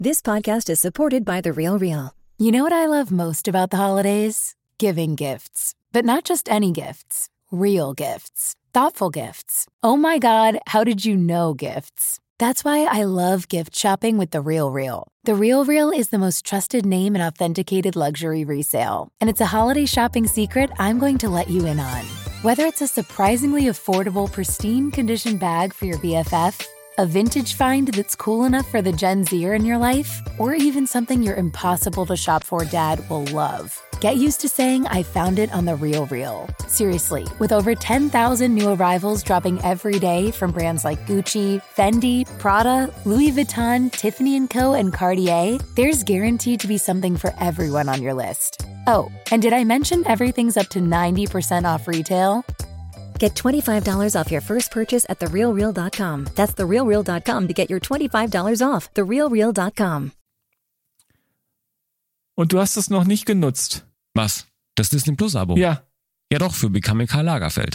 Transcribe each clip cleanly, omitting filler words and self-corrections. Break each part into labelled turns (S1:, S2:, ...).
S1: This podcast is supported by The Real Real.
S2: You know what I love most about the holidays? Giving gifts. But not just any gifts. Real gifts. Thoughtful gifts. Oh my God, how did you know gifts? That's why I love gift shopping with The Real Real. The Real Real is the most trusted name in authenticated luxury resale. And it's a holiday shopping secret I'm going to let you in on. Whether it's a surprisingly affordable, pristine condition bag for your BFF, a vintage find that's cool enough for the Gen Zer in your life, or even something your impossible to shop for dad will love. Get used to saying I found it on The Real Real. Seriously, with over 10,000 new arrivals dropping every day from brands like Gucci, Fendi, Prada, Louis Vuitton, Tiffany & Co., and Cartier, there's guaranteed to be something for everyone on your list. Oh, and did I mention everything's up to 90% off retail?
S1: Get $25 off your first purchase at TheRealReal.com. That's TheRealReal.com to get your $25 off. TheRealReal.com.
S3: Und du hast es noch nicht genutzt.
S4: Was? Das Disney Plus Abo?
S3: Ja.
S4: Ja doch, für Becoming Karl Lagerfeld.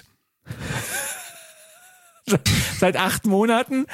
S3: Seit 8 Monaten?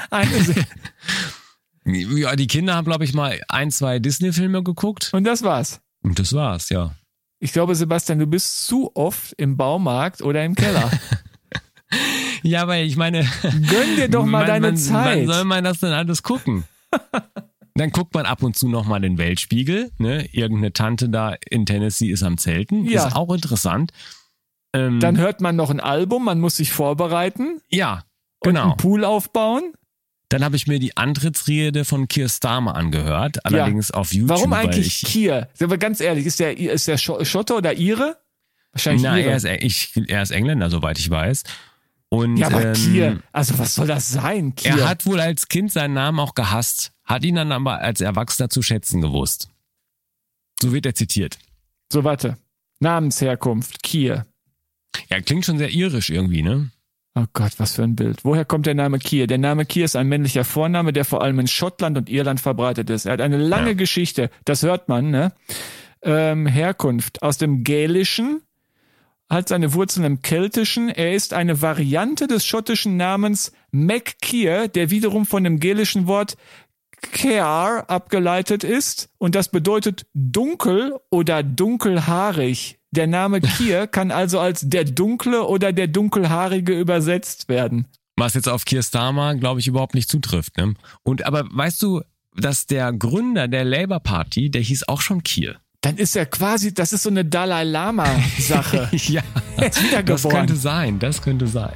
S4: Ja, die Kinder haben, glaube ich, mal 1, 2 Disney-Filme geguckt.
S3: Und das war's?
S4: Und das war's, ja.
S3: Ich glaube, Sebastian, du bist zu oft im Baumarkt oder im Keller.
S4: Ja, aber ich meine...
S3: Gönn dir doch mal deine Zeit.
S4: Wann soll man das denn alles gucken? Dann guckt man ab und zu nochmal den Weltspiegel. Ne? Irgendeine Tante da in Tennessee ist am Zelten. Ja. Ist auch interessant.
S3: Dann hört man noch ein Album, man muss sich vorbereiten.
S4: Ja, genau.
S3: Und einen Pool aufbauen.
S4: Dann habe ich mir die Antrittsrede von Keir Starmer angehört, allerdings auf YouTube.
S3: Warum eigentlich Keir? Sind wir ganz ehrlich, ist der Schotte oder Ire? Wahrscheinlich
S4: Ire. Er ist Engländer, soweit ich weiß. Und,
S3: ja, aber Keir, also was soll das sein, Keir?
S4: Er hat wohl als Kind seinen Namen auch gehasst, hat ihn dann aber als Erwachsener zu schätzen gewusst. So wird er zitiert.
S3: So, warte. Namensherkunft, Keir.
S4: Ja, klingt schon sehr irisch irgendwie, ne?
S3: Oh Gott, was für ein Bild. Woher kommt der Name Keir? Der Name Keir ist ein männlicher Vorname, der vor allem in Schottland und Irland verbreitet ist. Er hat eine lange Geschichte, das hört man, ne? Herkunft aus dem Gälischen, hat seine Wurzeln im Keltischen. Er ist eine Variante des schottischen Namens Mac Keir, der wiederum von dem gälischen Wort Cear abgeleitet ist und das bedeutet dunkel oder dunkelhaarig. Der Name Keir kann also als der Dunkle oder der Dunkelhaarige übersetzt werden.
S4: Was jetzt auf Keir Starmer, glaube ich, überhaupt nicht zutrifft. Ne? Aber weißt du, dass der Gründer der Labour Party, der hieß auch schon Keir?
S3: Dann ist er quasi, das ist so eine Dalai Lama-Sache.
S4: Ja,
S3: er ist wiedergeboren.
S4: Das könnte sein.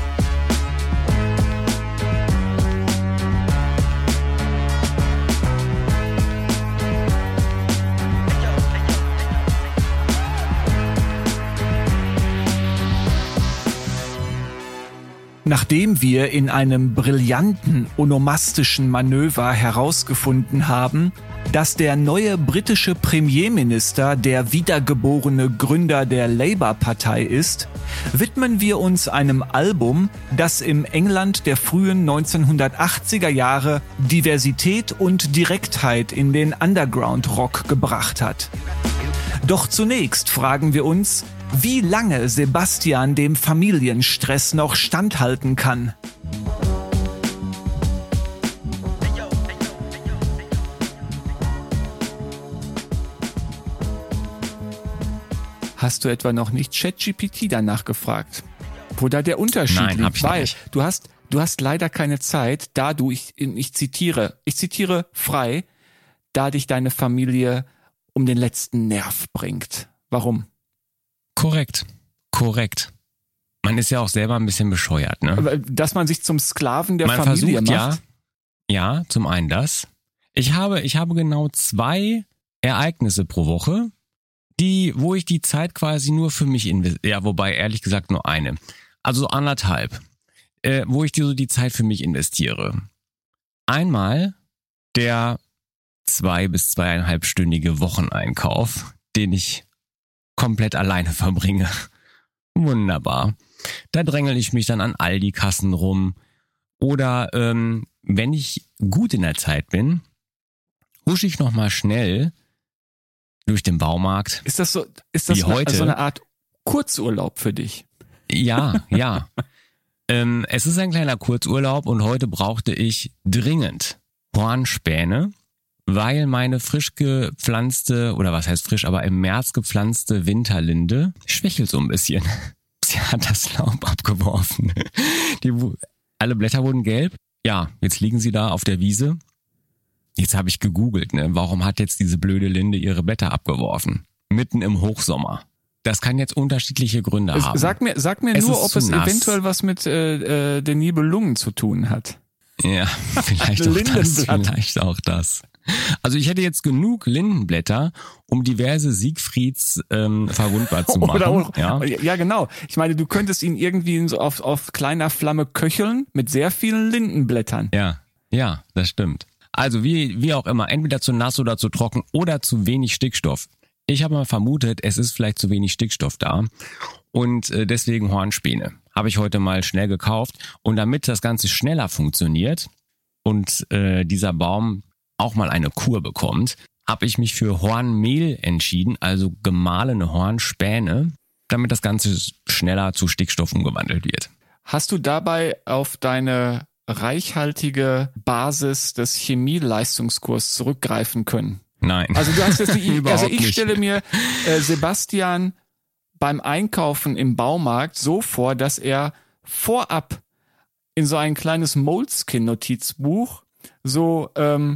S3: Nachdem wir in einem brillanten onomastischen Manöver herausgefunden haben, dass der neue britische Premierminister der wiedergeborene Gründer der Labour-Partei ist, widmen wir uns einem Album, das im England der frühen 1980er Jahre Diversität und Direktheit in den Underground-Rock gebracht hat. Doch zunächst fragen wir uns, wie lange Sebastian dem Familienstress noch standhalten kann. Hast du etwa noch nicht ChatGPT danach gefragt? Wo da der Unterschied liegt?
S4: Nein, hab ich nicht.
S3: Du hast leider keine Zeit, da du, ich zitiere frei, da dich deine Familie um den letzten Nerv bringt. Warum?
S4: Korrekt. Man ist ja auch selber ein bisschen bescheuert, ne?
S3: Aber dass man sich zum Sklaven der Familie macht?
S4: Ja, zum einen das. Ich habe genau 2 Ereignisse pro Woche, wo ich die Zeit quasi nur für mich investiere. Ja, wobei ehrlich gesagt nur eine. Also so 1,5. Wo ich die Zeit für mich investiere. Einmal der 2- bis 2,5-stündige Wocheneinkauf, den ich komplett alleine verbringe. Wunderbar. Da drängel ich mich dann an Aldi-Kassen rum. Oder wenn ich gut in der Zeit bin, husche ich nochmal schnell durch den Baumarkt.
S3: Ist das so
S4: heute?
S3: So eine Art Kurzurlaub für dich?
S4: Ja. Es ist ein kleiner Kurzurlaub und heute brauchte ich dringend Hornspäne weil meine frisch gepflanzte, oder was heißt frisch, aber im März gepflanzte Winterlinde schwächelt so ein bisschen. Sie hat das Laub abgeworfen. Alle Blätter wurden gelb. Ja, jetzt liegen sie da auf der Wiese. Jetzt habe ich gegoogelt, ne? Warum hat jetzt diese blöde Linde ihre Blätter abgeworfen? Mitten im Hochsommer. Das kann jetzt unterschiedliche Gründe haben.
S3: Sag mir nur, ob es eventuell was mit den Nibelungen zu tun hat.
S4: Ja, vielleicht auch das. Also ich hätte jetzt genug Lindenblätter, um diverse Siegfrieds verwundbar zu machen.
S3: Ja, genau. Ich meine, du könntest ihn irgendwie so auf kleiner Flamme köcheln mit sehr vielen Lindenblättern.
S4: Ja, das stimmt. Also wie auch immer, entweder zu nass oder zu trocken oder zu wenig Stickstoff. Ich habe mal vermutet, es ist vielleicht zu wenig Stickstoff da und deswegen Hornspäne. Habe ich heute mal schnell gekauft und damit das Ganze schneller funktioniert und dieser Baum auch mal eine Kur bekommt, habe ich mich für Hornmehl entschieden, also gemahlene Hornspäne, damit das Ganze schneller zu Stickstoff umgewandelt wird.
S3: Hast du dabei auf deine reichhaltige Basis des Chemieleistungskurs zurückgreifen können?
S4: Nein.
S3: Also du hast jetzt
S4: ich
S3: stelle mir Sebastian beim Einkaufen im Baumarkt so vor, dass er vorab in so ein kleines Moleskine-Notizbuch so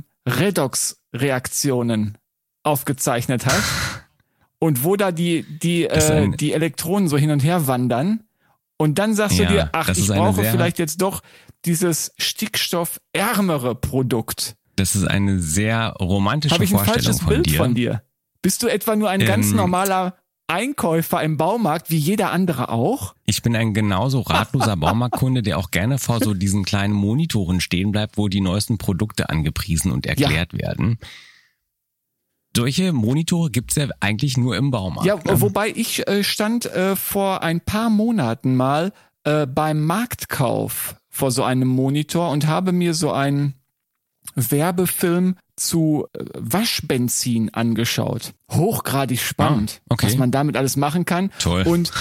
S3: Redox-Reaktionen aufgezeichnet hat und wo da die Elektronen so hin und her wandern und dann sagst du dir, ich brauche vielleicht jetzt doch dieses stickstoffärmere Produkt.
S4: Das ist eine sehr romantische Vorstellung von dir.
S3: Habe ich ein falsches Bild von dir? Bist du etwa nur ein ganz normaler Einkäufer im Baumarkt, wie jeder andere auch?
S4: Ich bin ein genauso ratloser Baumarktkunde, der auch gerne vor so diesen kleinen Monitoren stehen bleibt, wo die neuesten Produkte angepriesen und erklärt werden. Solche Monitore gibt's ja eigentlich nur im Baumarkt.
S3: Ja, wobei ich stand vor ein paar Monaten mal beim Marktkauf vor so einem Monitor und habe mir so einen Werbefilm zu Waschbenzin angeschaut. Hochgradig spannend, was man damit alles machen kann.
S4: Toll.
S3: Und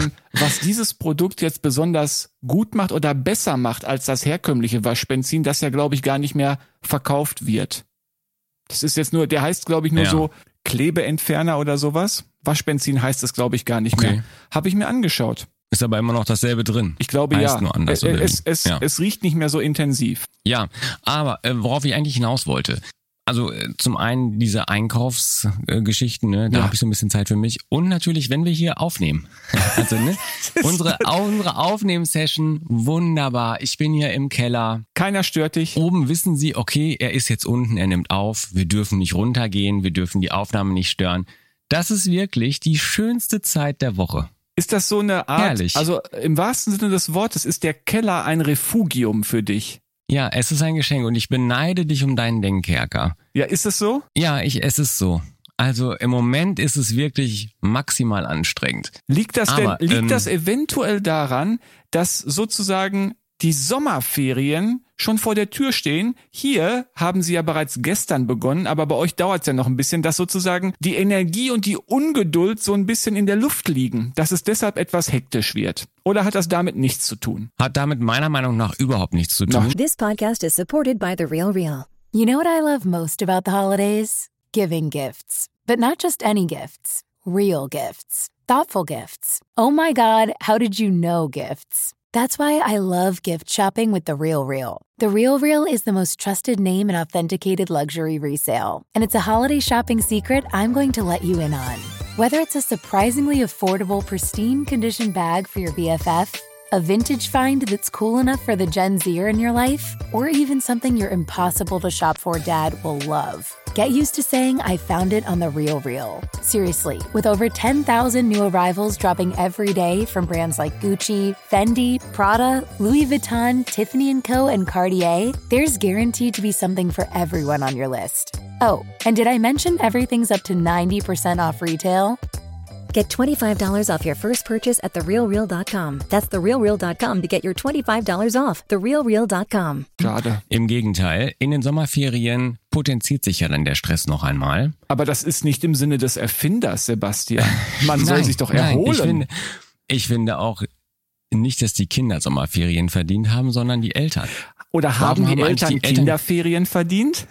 S3: was dieses Produkt jetzt besonders gut macht oder besser macht als das herkömmliche Waschbenzin, das ja, glaube ich, gar nicht mehr verkauft wird. Das ist jetzt nur, der heißt, glaube ich, nur so Klebeentferner oder sowas. Waschbenzin heißt es, glaube ich, gar nicht mehr. Habe ich mir angeschaut.
S4: Ist aber immer noch dasselbe drin.
S3: Ich glaube,
S4: heißt nur anders,
S3: es riecht nicht mehr so intensiv.
S4: Ja, aber worauf ich eigentlich hinaus wollte. Also zum einen diese Einkaufsgeschichten, ne, da habe ich so ein bisschen Zeit für mich. Und natürlich, wenn wir hier aufnehmen. Also unsere Aufnehmsession, wunderbar. Ich bin hier im Keller.
S3: Keiner stört dich.
S4: Oben wissen Sie, okay, er ist jetzt unten, er nimmt auf. Wir dürfen nicht runtergehen, wir dürfen die Aufnahme nicht stören. Das ist wirklich die schönste Zeit der Woche.
S3: Ist das so eine Art,
S4: herrlich.
S3: Also im wahrsten Sinne des Wortes, ist der Keller ein Refugium für dich?
S4: Ja, es ist ein Geschenk und ich beneide dich um deinen Denkkerker.
S3: Ja, ist es so?
S4: Ja, es ist so. Also im Moment ist es wirklich maximal anstrengend.
S3: Liegt das eventuell daran, dass sozusagen die Sommerferien schon vor der Tür stehen? Hier haben sie ja bereits gestern begonnen, aber bei euch dauert es ja noch ein bisschen, dass sozusagen die Energie und die Ungeduld so ein bisschen in der Luft liegen, dass es deshalb etwas hektisch wird. Oder hat das damit nichts zu tun?
S4: Hat damit meiner Meinung nach überhaupt nichts zu tun.
S1: This podcast is supported by The Real Real.
S2: You know what I love most about the holidays? Giving gifts. But not just any gifts. Real gifts. Thoughtful gifts. Oh my God, how did you know gifts? That's why I love gift shopping with The Real Real. The Real Real is the most trusted name in authenticated luxury resale. And it's a holiday shopping secret I'm going to let you in on. Whether it's a surprisingly affordable, pristine condition bag for your BFF, a vintage find that's cool enough for the Gen Zer in your life, or even something your impossible to shop for dad will love. Get used to saying I found it on The Real Real. Seriously, with over 10,000 new arrivals dropping every day from brands like Gucci, Fendi, Prada, Louis Vuitton, Tiffany & Co., and Cartier, there's guaranteed to be something for everyone on your list. Oh, and did I mention everything's up to 90% off retail?
S1: Get $25 off your first purchase at TheRealReal.com. That's TheRealReal.com to get your $25 off. TheRealReal.com.
S3: Schade.
S4: Im Gegenteil, in den Sommerferien potenziert sich ja dann der Stress noch einmal.
S3: Aber das ist nicht im Sinne des Erfinders, Sebastian. Man soll sich doch erholen.
S4: Nein, ich finde auch nicht, dass die Kinder Sommerferien verdient haben, sondern die Eltern.
S3: Oder haben die Eltern Kinderferien verdient?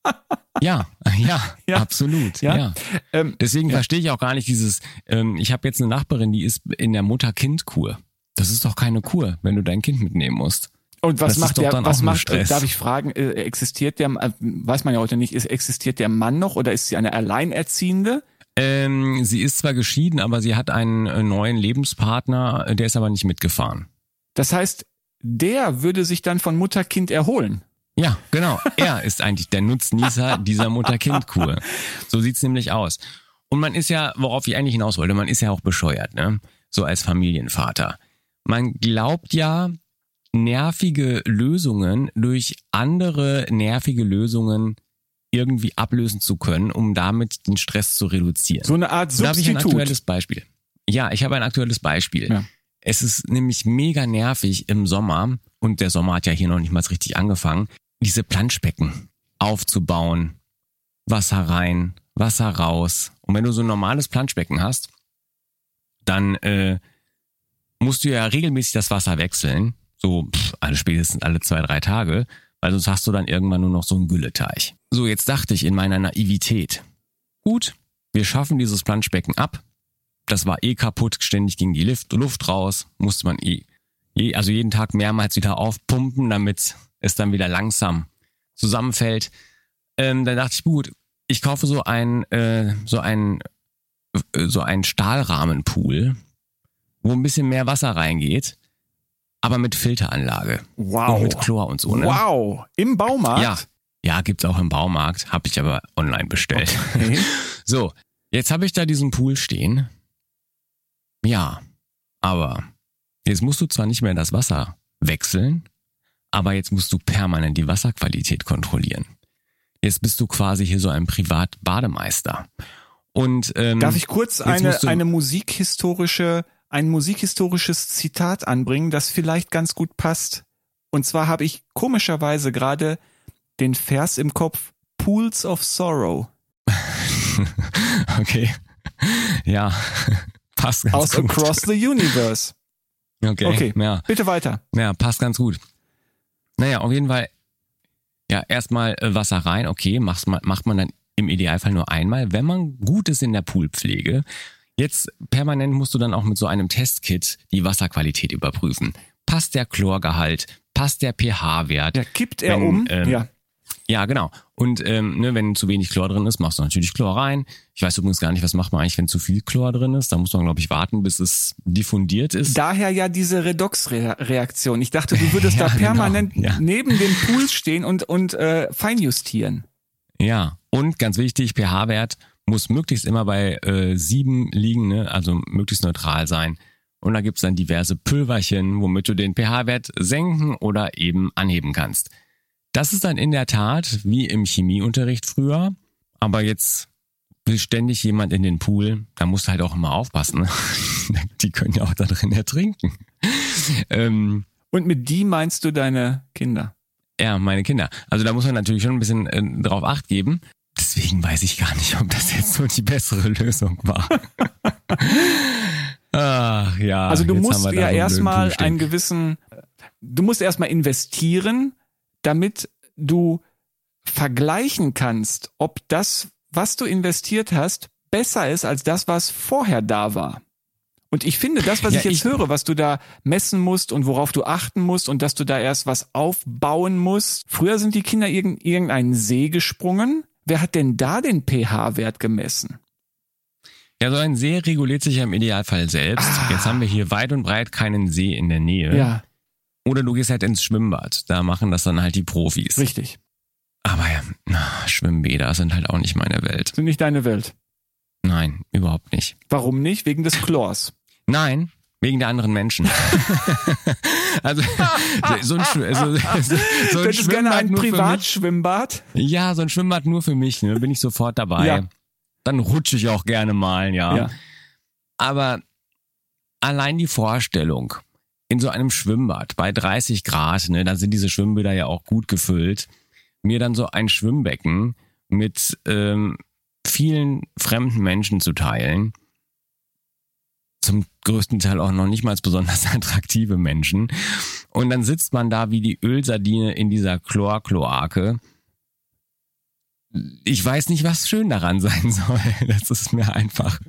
S4: Ja, absolut.
S3: Ja.
S4: Ja. Deswegen verstehe ich auch gar nicht dieses, ich habe jetzt eine Nachbarin, die ist in der Mutter-Kind-Kur. Das ist doch keine Kur, wenn du dein Kind mitnehmen musst.
S3: Und was
S4: Das
S3: macht
S4: ist doch
S3: der,
S4: dann
S3: was
S4: auch nur
S3: macht,
S4: Stress.
S3: darf ich fragen, existiert der, weiß man ja heute nicht, existiert der Mann noch oder ist sie eine Alleinerziehende?
S4: Sie ist zwar geschieden, aber sie hat einen neuen Lebenspartner, der ist aber nicht mitgefahren.
S3: Das heißt, der würde sich dann von Mutter-Kind erholen.
S4: Ja, genau. Er ist eigentlich der Nutznießer dieser Mutter-Kind-Kur. So sieht's nämlich aus. Und man ist ja, worauf ich eigentlich hinaus wollte, man ist ja auch bescheuert, ne? So als Familienvater. Man glaubt ja, nervige Lösungen durch andere nervige Lösungen irgendwie ablösen zu können, um damit den Stress zu reduzieren.
S3: So eine Art
S4: Da habe ich ein
S3: Substitut.
S4: aktuelles Beispiel. Ja, ich habe ein aktuelles Beispiel.
S3: Ja.
S4: Es ist nämlich mega nervig im Sommer, und der Sommer hat ja hier noch nicht mal richtig angefangen, diese Planschbecken aufzubauen. Wasser rein, Wasser raus. Und wenn du so ein normales Planschbecken hast, dann musst du ja regelmäßig das Wasser wechseln. So spätestens alle 2-3 Tage. Weil sonst hast du dann irgendwann nur noch so einen Gülleteich. So, jetzt dachte ich in meiner Naivität, gut, wir schaffen dieses Planschbecken ab. Das war kaputt, ständig ging die Luft raus, musste man also jeden Tag mehrmals wieder aufpumpen, damit es dann wieder langsam zusammenfällt. Dann dachte ich, gut, ich kaufe so einen Stahlrahmenpool, wo ein bisschen mehr Wasser reingeht, aber mit Filteranlage.
S3: Wow.
S4: Und mit Chlor und so, ne?
S3: Wow. Im Baumarkt?
S4: Ja, gibt's auch im Baumarkt, habe ich aber online bestellt.
S3: Okay.
S4: So, jetzt habe ich da diesen Pool stehen. Ja, aber jetzt musst du zwar nicht mehr das Wasser wechseln, aber jetzt musst du permanent die Wasserqualität kontrollieren. Jetzt bist du quasi hier so ein Privat-Bademeister. Und
S3: Darf ich kurz ein
S4: ein
S3: musikhistorisches Zitat anbringen, das vielleicht ganz gut passt? Und zwar habe ich komischerweise gerade den Vers im Kopf, Pools of Sorrow.
S4: Okay. Ja, passt ganz
S3: Aus
S4: gut.
S3: Across the Universe. Okay,
S4: Ja.
S3: bitte weiter.
S4: Ja, passt ganz gut. Naja, auf jeden Fall, ja, erstmal Wasser rein, okay, macht man dann im Idealfall nur einmal, wenn man gut ist in der Poolpflege. Jetzt permanent musst du dann auch mit so einem Testkit die Wasserqualität überprüfen. Passt der Chlorgehalt? Passt der pH-Wert?
S3: Ja, kippt er um? Ja.
S4: Ja, genau. Und wenn zu wenig Chlor drin ist, machst du natürlich Chlor rein. Ich weiß übrigens gar nicht, was macht man eigentlich, wenn zu viel Chlor drin ist. Da muss man, glaube ich, warten, bis es diffundiert ist.
S3: Daher ja diese Redox-Reaktion. Ich dachte, du würdest da permanent neben dem Pool stehen und feinjustieren.
S4: Ja, und ganz wichtig, pH-Wert muss möglichst immer bei 7 liegen, ne? Also möglichst neutral sein. Und da gibt's dann diverse Pülverchen, womit du den pH-Wert senken oder eben anheben kannst. Das ist dann in der Tat wie im Chemieunterricht früher, aber jetzt will ständig jemand in den Pool, da musst du halt auch immer aufpassen. Ne? Die können ja auch da drin ertrinken.
S3: Und mit die meinst du deine Kinder?
S4: Ja, meine Kinder. Also da muss man natürlich schon ein bisschen drauf Acht geben. Deswegen weiß ich gar nicht, ob das jetzt so die bessere Lösung war. Ach ja.
S3: Also du
S4: jetzt
S3: musst
S4: haben wir
S3: ja
S4: da so einen
S3: erstmal
S4: blöden Pool stehen.
S3: du musst erstmal investieren, damit du vergleichen kannst, ob das, was du investiert hast, besser ist als das, was vorher da war. Und ich finde, das, was
S4: Ja,
S3: ich jetzt höre, was du da messen musst und worauf du achten musst und dass du da erst was aufbauen musst. Früher sind die Kinder irgendeinen See gesprungen. Wer hat denn da den pH-Wert gemessen?
S4: Ja, so ein See reguliert sich ja im Idealfall selbst. Jetzt haben wir hier weit und breit keinen See in der Nähe.
S3: Ja,
S4: Oder du gehst halt ins Schwimmbad. Da machen das dann halt die Profis.
S3: richtig.
S4: Aber ja, Schwimmbäder sind halt auch nicht meine Welt.
S3: Sind nicht deine Welt.
S4: Nein, überhaupt nicht.
S3: Warum nicht? Wegen des Chlors.
S4: Nein, wegen der anderen Menschen. Also so ein
S3: Du hättest gerne ein
S4: nur für mich.
S3: Privatschwimmbad?
S4: Ja, so ein Schwimmbad nur für mich, ne? Bin ich sofort dabei.
S3: Ja.
S4: Dann rutsche ich auch gerne mal, ja. Aber allein die Vorstellung, in so einem Schwimmbad bei 30 Grad, ne, dann sind diese Schwimmbäder ja auch gut gefüllt, mir dann so ein Schwimmbecken mit vielen fremden Menschen zu teilen, zum größten Teil auch noch nicht mal besonders attraktive Menschen. Und dann sitzt man da wie die Ölsardine in dieser Chlorkloake. ich weiß nicht, was schön daran sein soll. Das ist mir einfach,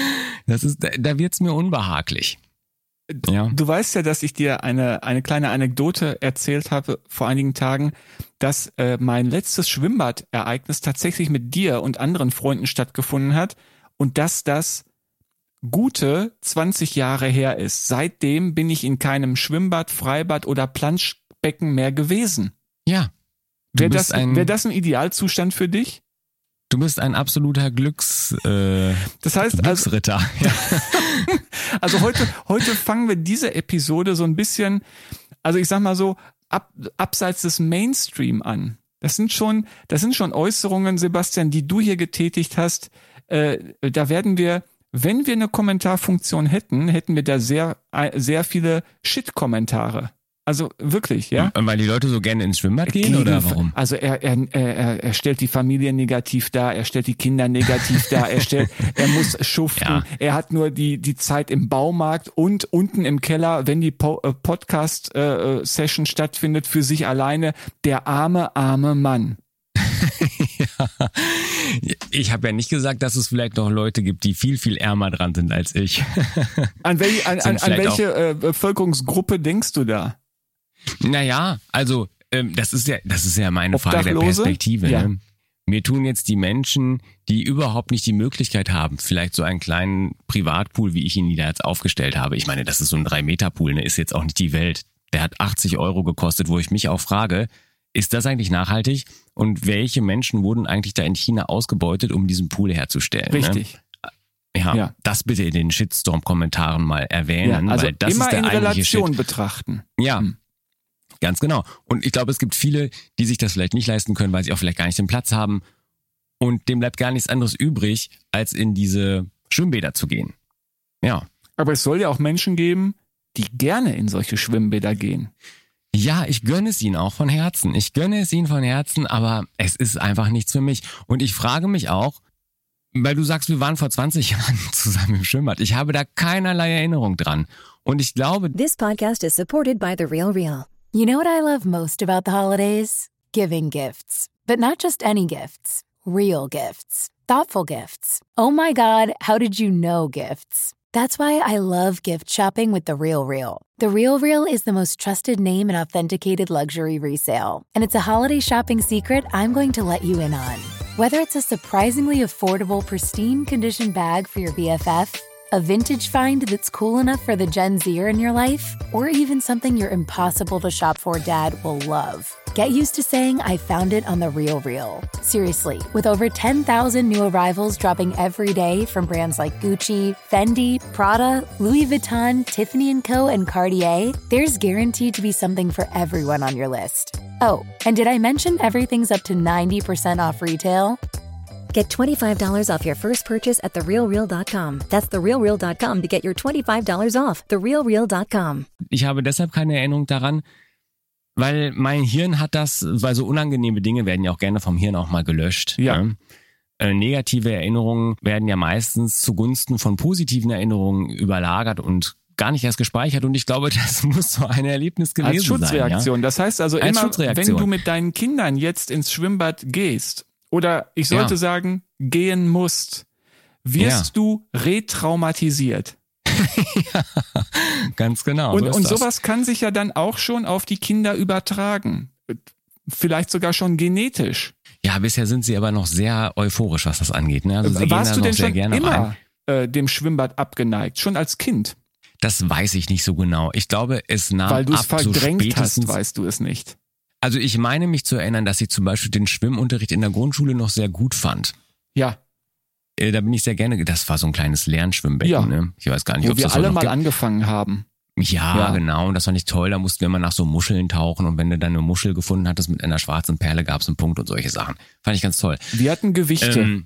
S4: da wird's mir unbehaglich. Ja.
S3: Du weißt ja, dass ich dir eine kleine Anekdote erzählt habe vor einigen Tagen, dass mein letztes Schwimmbadereignis tatsächlich mit dir und anderen Freunden stattgefunden hat und dass das gute 20 Jahre her ist. Seitdem bin ich in keinem Schwimmbad, Freibad oder Planschbecken mehr gewesen.
S4: Ja.
S3: Wäre das ein Idealzustand für dich?
S4: Du bist ein absoluter
S3: Das heißt,
S4: Glücksritter.
S3: Also heute fangen wir diese Episode so ein bisschen, also ich sag mal so, abseits des Mainstream an. Das sind schon Äußerungen, Sebastian, die du hier getätigt hast. Da werden wir, wenn wir eine Kommentarfunktion hätten wir da sehr, sehr viele Shit-Kommentare. Also wirklich, ja.
S4: Weil die Leute so gerne ins Schwimmbad gehen oder warum?
S3: Also er stellt die Familie negativ dar, er stellt die Kinder negativ dar, er muss schuften, ja. Er hat nur die Zeit im Baumarkt und unten im Keller, wenn die Podcast-Session stattfindet, für sich alleine, der arme Mann.
S4: Ja. Ich habe ja nicht gesagt, dass es vielleicht noch Leute gibt, die viel, viel ärmer dran sind als ich.
S3: An welche Bevölkerungsgruppe denkst du da?
S4: Naja, also das ist ja meine Frage der Perspektive.
S3: Ja.
S4: Ne? Mir tun jetzt die Menschen, die überhaupt nicht die Möglichkeit haben, vielleicht so einen kleinen Privatpool, wie ich ihn da jetzt aufgestellt habe. Ich meine, das ist so ein 3-Meter-Pool, ne? Ist jetzt auch nicht die Welt. Der hat 80 € gekostet, wo ich mich auch frage, ist das eigentlich nachhaltig? Und welche Menschen wurden eigentlich da in China ausgebeutet, um diesen Pool herzustellen?
S3: Richtig.
S4: Ne? Ja, das bitte in den Shitstorm-Kommentaren mal erwähnen.
S3: Ja, also
S4: weil das
S3: immer
S4: ist der
S3: in Relation
S4: Shit.
S3: betrachten.
S4: Ja, ganz genau. Und ich glaube, es gibt viele, die sich das vielleicht nicht leisten können, weil sie auch vielleicht gar nicht den Platz haben. Und dem bleibt gar nichts anderes übrig, als in diese Schwimmbäder zu gehen. Ja.
S3: Aber es soll ja auch Menschen geben, die gerne in solche Schwimmbäder gehen.
S4: Ja, ich gönne es ihnen auch von Herzen. Aber es ist einfach nichts für mich. Und ich frage mich auch, weil du sagst, wir waren vor 20 Jahren zusammen im Schwimmbad. Ich habe da keinerlei Erinnerung dran. Und ich glaube...
S1: This podcast is supported by The Real Real.
S2: You know what I love most about the holidays? Giving gifts. But not just any gifts. Real gifts. Thoughtful gifts. Oh my God, how did you know gifts? That's why I love gift shopping with The Real Real. The Real Real is the most trusted name in authenticated luxury resale. And it's a holiday shopping secret I'm going to let you in on. Whether it's a surprisingly affordable, pristine condition bag for your BFF, a vintage find that's cool enough for the Gen Zer in your life, or even something your impossible to shop for dad will love. Get used to saying I found it on The Real Real. Seriously, with over 10,000 new arrivals dropping every day from brands like Gucci, Fendi, Prada, Louis Vuitton, Tiffany & Co. and Cartier, there's guaranteed to be something for everyone on your list. Oh, and did I mention everything's up to 90% off retail?
S1: Get $25 off your first purchase at TheRealReal.com. That's TheRealReal.com to get your $25 off. TheRealReal.com.
S4: Ich habe deshalb keine Erinnerung daran, weil mein Hirn hat das, weil so unangenehme Dinge werden ja auch gerne vom Hirn auch mal gelöscht.
S3: Ja.
S4: Ne? Negative Erinnerungen werden ja meistens zugunsten von positiven Erinnerungen überlagert und gar nicht erst gespeichert. Und ich glaube, das muss so ein Erlebnis gewesen
S3: Als Schutzreaktion.
S4: sein. Ja?
S3: Das heißt also
S4: Als
S3: immer,
S4: Schutzreaktion.
S3: wenn du mit deinen Kindern jetzt ins Schwimmbad gehst, oder ich sollte sagen, gehen musst, wirst du retraumatisiert.
S4: Ja, ganz genau.
S3: Und sowas kann sich ja dann auch schon auf die Kinder übertragen. Vielleicht sogar schon genetisch.
S4: Ja, bisher sind sie aber noch sehr euphorisch, was das angeht. Ne? Also sie
S3: Warst
S4: gehen
S3: du
S4: da
S3: denn
S4: noch sehr
S3: schon
S4: gerne
S3: immer
S4: rein.
S3: Dem Schwimmbad abgeneigt? Schon als Kind?
S4: Das weiß ich nicht so genau. Ich glaube, es nahm
S3: Weil du es
S4: ab, so
S3: verdrängt
S4: spätestens...
S3: hast, weißt du es nicht.
S4: Also ich meine mich zu erinnern, dass ich zum Beispiel den Schwimmunterricht in der Grundschule noch sehr gut fand.
S3: Ja.
S4: Da bin ich sehr gerne, das war so ein kleines Lernschwimmbecken,
S3: Ja.
S4: Ne? Ich weiß gar nicht,
S3: Wo
S4: ob
S3: wir
S4: das
S3: alle
S4: noch
S3: mal
S4: gibt.
S3: angefangen haben.
S4: Ja, genau, und das fand ich toll. Da mussten wir immer nach so Muscheln tauchen und wenn du dann eine Muschel gefunden hattest mit einer schwarzen Perle, gab es einen Punkt und solche Sachen. Fand ich ganz toll.
S3: Wir hatten Gewichte.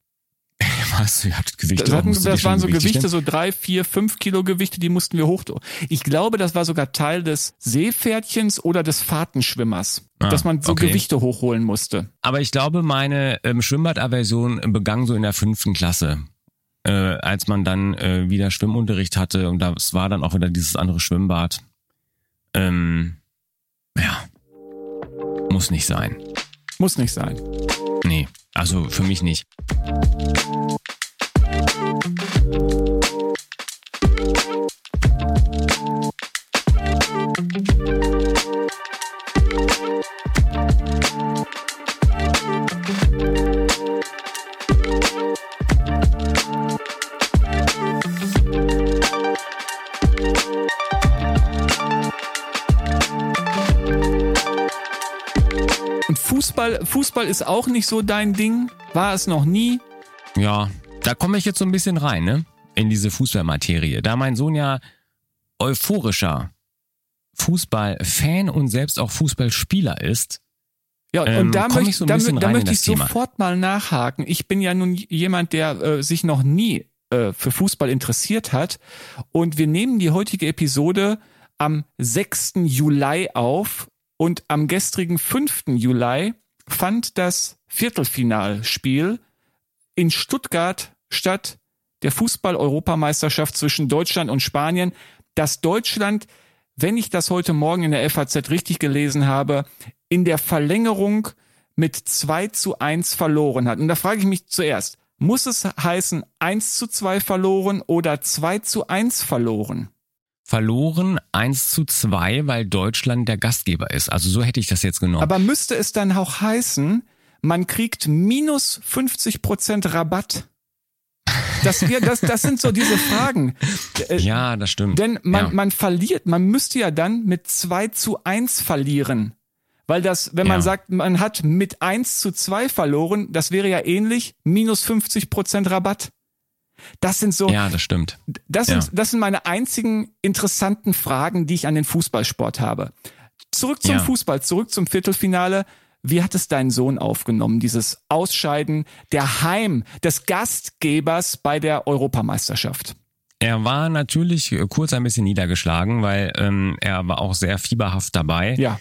S4: Was? Ihr hattet Gewichte?
S3: Das waren so Gewichte,
S4: stellen?
S3: so 3, 4, 5 Kilo Gewichte, die mussten wir hoch. Ich glaube, das war sogar Teil des Seepferdchens oder des Fahrtenschwimmers, dass man so Gewichte hochholen musste.
S4: Aber ich glaube, meine Schwimmbadaversion begann so in der 5. Klasse. Als man dann wieder Schwimmunterricht hatte und das war dann auch wieder dieses andere Schwimmbad. Ja, muss nicht sein.
S3: Muss nicht sein.
S4: Nee. Also für mich nicht.
S3: Und Fußball ist auch nicht so dein Ding? War es noch nie?
S4: Ja, da komme ich jetzt so ein bisschen rein, ne? In diese Fußballmaterie. Da mein Sohn ja euphorischer Fußballfan und selbst auch Fußballspieler ist.
S3: Ja, und da möchte ich
S4: Thema.
S3: Sofort mal nachhaken. Ich bin ja nun jemand, der sich noch nie für Fußball interessiert hat. Und wir nehmen die heutige Episode am 6. Juli auf. Und am gestrigen 5. Juli fand das Viertelfinalspiel in Stuttgart statt, der Fußball-Europameisterschaft zwischen Deutschland und Spanien, das Deutschland, wenn ich das heute Morgen in der FAZ richtig gelesen habe, in der Verlängerung mit 2:1 verloren hat. Und da frage ich mich zuerst, muss es heißen 1:2 verloren oder 2:1 verloren?
S4: Verloren 1:2, weil Deutschland der Gastgeber ist. Also so hätte ich das jetzt genommen.
S3: Aber müsste es dann auch heißen, man kriegt minus 50% Rabatt? Das sind so diese Fragen.
S4: Ja, das stimmt.
S3: Denn man verliert, man müsste ja dann mit 2:1 verlieren. Weil wenn man sagt, man hat mit 1:2 verloren, das wäre ja ähnlich, minus 50% Rabatt. Das sind so.
S4: Ja, das stimmt.
S3: Das sind meine einzigen interessanten Fragen, die ich an den Fußballsport habe. Zurück zum Fußball, zurück zum Viertelfinale. Wie hat es dein Sohn aufgenommen, dieses Ausscheiden des Gastgebers bei der Europameisterschaft?
S4: Er war natürlich kurz ein bisschen niedergeschlagen, weil er war auch sehr fieberhaft dabei.
S3: Ja.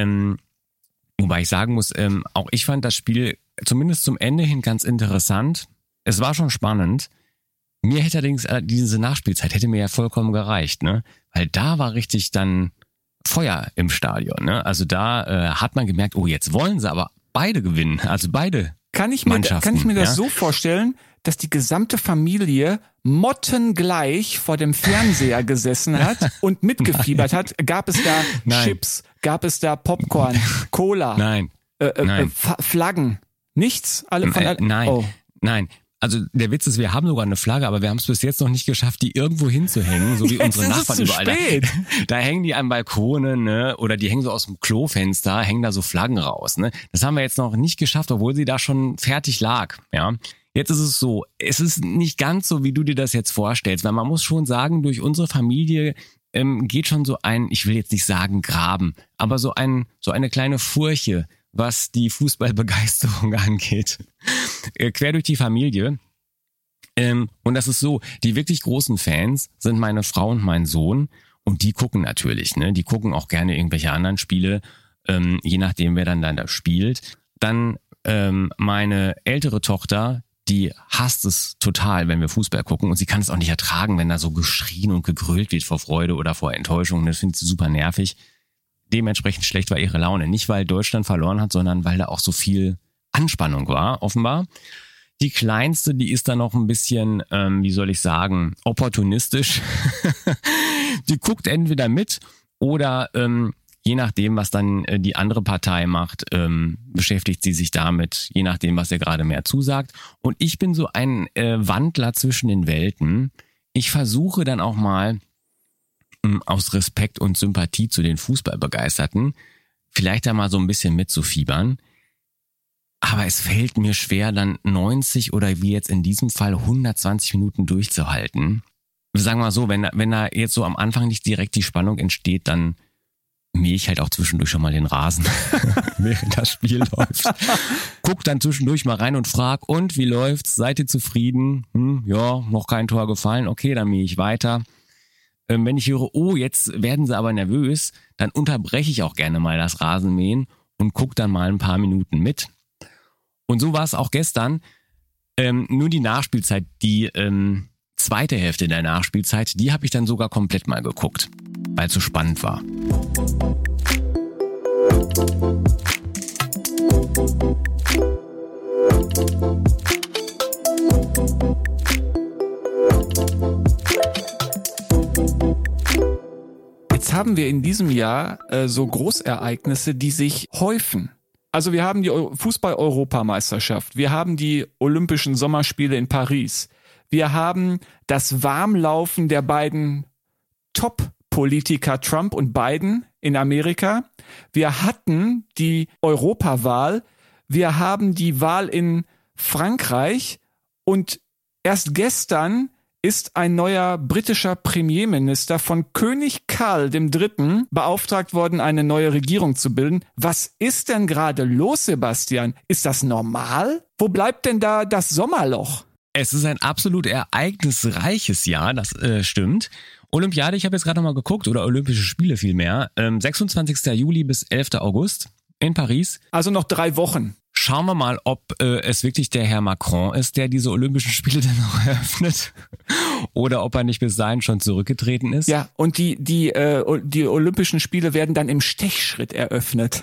S4: Wobei ich sagen muss, auch ich fand das Spiel zumindest zum Ende hin ganz interessant. Es war schon spannend. Mir hätte allerdings diese Nachspielzeit hätte mir ja vollkommen gereicht, ne? Weil da war richtig dann Feuer im Stadion, ne? Also da hat man gemerkt, oh, jetzt wollen sie aber beide gewinnen, also beide Mannschaften.
S3: Kann ich mir das so vorstellen, dass die gesamte Familie mottengleich vor dem Fernseher gesessen hat und mitgefiebert hat? Gab es da Chips? Gab es da Popcorn, Cola?
S4: Nein.
S3: Flaggen? Nichts?
S4: Nein.
S3: Oh.
S4: Nein. Also der Witz ist, wir haben sogar eine Flagge, aber wir haben es bis jetzt noch nicht geschafft, die irgendwo hinzuhängen, so wie
S3: Jetzt
S4: unsere
S3: ist
S4: Nachbarn
S3: es zu
S4: überall.
S3: spät.
S4: Da hängen die an Balkonen, ne? Oder die hängen so aus dem Klofenster, hängen da so Flaggen raus, ne? Das haben wir jetzt noch nicht geschafft, obwohl sie da schon fertig lag, ja. Jetzt ist es so, es ist nicht ganz so, wie du dir das jetzt vorstellst, weil man muss schon sagen, durch unsere Familie geht schon so ein, ich will jetzt nicht sagen Graben, aber so eine kleine Furche, was die Fußballbegeisterung angeht, quer durch die Familie. Und das ist so, die wirklich großen Fans sind meine Frau und mein Sohn und die gucken natürlich, ne? Die gucken auch gerne irgendwelche anderen Spiele, je nachdem wer dann da spielt. Dann meine ältere Tochter, die hasst es total, wenn wir Fußball gucken und sie kann es auch nicht ertragen, wenn da so geschrien und gegrölt wird vor Freude oder vor Enttäuschung. Das findet sie super nervig. Dementsprechend schlecht war ihre Laune. Nicht, weil Deutschland verloren hat, sondern weil da auch so viel Anspannung war, offenbar. Die Kleinste, die ist da noch ein bisschen, wie soll ich sagen, opportunistisch. Die guckt entweder mit oder je nachdem, was dann die andere Partei macht, beschäftigt sie sich damit, je nachdem, was ihr gerade mehr zusagt. Und ich bin so ein Wandler zwischen den Welten. Ich versuche dann auch mal aus Respekt und Sympathie zu den Fußballbegeisterten vielleicht da mal so ein bisschen mitzufiebern. Aber es fällt mir schwer, dann 90 oder wie jetzt in diesem Fall 120 Minuten durchzuhalten. Sagen wir mal so, wenn da jetzt so am Anfang nicht direkt die Spannung entsteht, dann mähe ich halt auch zwischendurch schon mal den Rasen, während das Spiel läuft. Guck dann zwischendurch mal rein und frag, und wie läuft's? Seid ihr zufrieden? Ja, noch kein Tor gefallen. Okay, dann mähe ich weiter. Wenn ich höre, oh, jetzt werden sie aber nervös, dann unterbreche ich auch gerne mal das Rasenmähen und guck dann mal ein paar Minuten mit. Und so war es auch gestern. Nur die Nachspielzeit, die zweite Hälfte der Nachspielzeit, die habe ich dann sogar komplett mal geguckt, weil es so spannend war.
S3: haben wir in diesem Jahr so Großereignisse, die sich häufen. Also wir haben die Fußball-Europameisterschaft, wir haben die Olympischen Sommerspiele in Paris, wir haben das Warmlaufen der beiden Top-Politiker Trump und Biden in Amerika, wir hatten die Europawahl, wir haben die Wahl in Frankreich und erst gestern ist ein neuer britischer Premierminister von König Karl III. Beauftragt worden, eine neue Regierung zu bilden. Was ist denn gerade los, Sebastian? Ist das normal? Wo bleibt denn da das Sommerloch?
S4: Es ist ein absolut ereignisreiches Jahr, das stimmt. Olympiade, ich habe jetzt gerade nochmal geguckt, oder Olympische Spiele vielmehr, 26. Juli bis 11. August in Paris.
S3: Also noch 3 Wochen.
S4: Schauen wir mal, ob es wirklich der Herr Macron ist, der diese Olympischen Spiele dann noch eröffnet. Oder ob er nicht bis dahin schon zurückgetreten ist.
S3: Ja, und die Olympischen Spiele werden dann im Stechschritt eröffnet.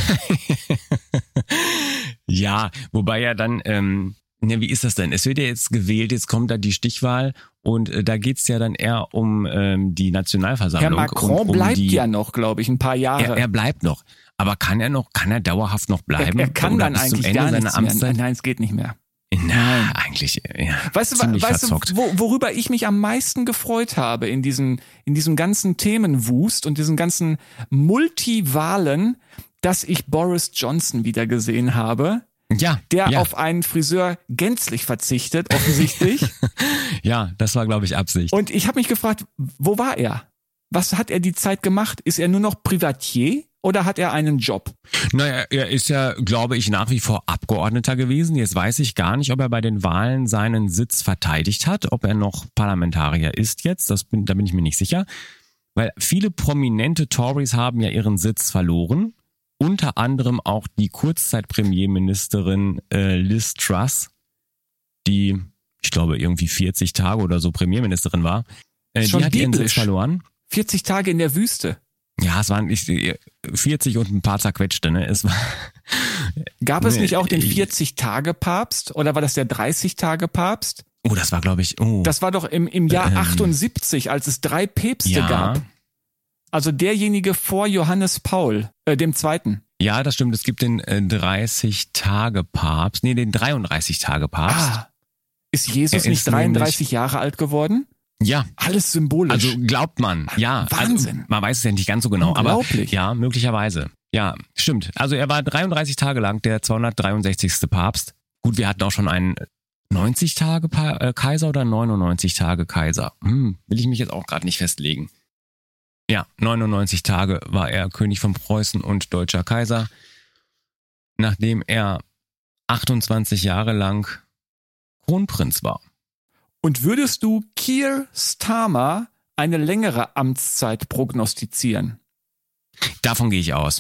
S4: Ja, wobei ja dann, wie ist das denn? Es wird ja jetzt gewählt, jetzt kommt da die Stichwahl und da geht's ja dann eher um die Nationalversammlung.
S3: Herr Macron bleibt ja noch, glaube ich, ein paar Jahre.
S4: Er bleibt noch. Aber kann er dauerhaft noch bleiben?
S3: Er kann dann eigentlich gar nichts mehr. Nein, es geht nicht mehr.
S4: Nein, eigentlich, ja.
S3: Weißt du, worüber ich mich am meisten gefreut habe in diesem ganzen Themenwust und diesen ganzen Multivalen, dass ich Boris Johnson wieder gesehen habe?
S4: Ja.
S3: Der auf einen Friseur gänzlich verzichtet, offensichtlich.
S4: Ja, das war, glaube ich, Absicht.
S3: Und ich habe mich gefragt, wo war er? Was hat er die Zeit gemacht? Ist er nur noch Privatier? Oder hat er einen Job?
S4: Naja, er ist ja, glaube ich, nach wie vor Abgeordneter gewesen. Jetzt weiß ich gar nicht, ob er bei den Wahlen seinen Sitz verteidigt hat, ob er noch Parlamentarier ist jetzt. Da bin ich mir nicht sicher. Weil viele prominente Tories haben ja ihren Sitz verloren. Unter anderem auch die Kurzzeit-Premierministerin Liz Truss, die, ich glaube, irgendwie 40 Tage oder so Premierministerin war. Die hat ihren Sitz verloren.
S3: 40 Tage in der Wüste.
S4: Ja, es waren 40 und ein paar zerquetschte, ne?
S3: Gab es nicht auch den 40-Tage-Papst? Oder war das der 30-Tage-Papst?
S4: Oh, das war, glaube ich,
S3: Das war doch im Jahr 78, als es 3 Päpste gab. Also derjenige vor Johannes Paul, dem Zweiten.
S4: Ja, das stimmt. Es gibt den 30-Tage-Papst. Nee, den 33-Tage-Papst.
S3: Ist Jesus nicht 33 Jahre alt geworden?
S4: Ja.
S3: Alles symbolisch.
S4: Also glaubt man, ja.
S3: Wahnsinn.
S4: Also, man weiß es ja nicht ganz so genau, aber ja, möglicherweise. Ja, stimmt. Also er war 33 Tage lang der 263. Papst. Gut, wir hatten auch schon einen 90-Tage-Kaiser oder 99-Tage-Kaiser. Will ich mich jetzt auch gerade nicht festlegen. Ja, 99 Tage war er König von Preußen und deutscher Kaiser, nachdem er 28 Jahre lang Kronprinz war.
S3: Und würdest du Keir Starmer eine längere Amtszeit prognostizieren?
S4: Davon gehe ich aus.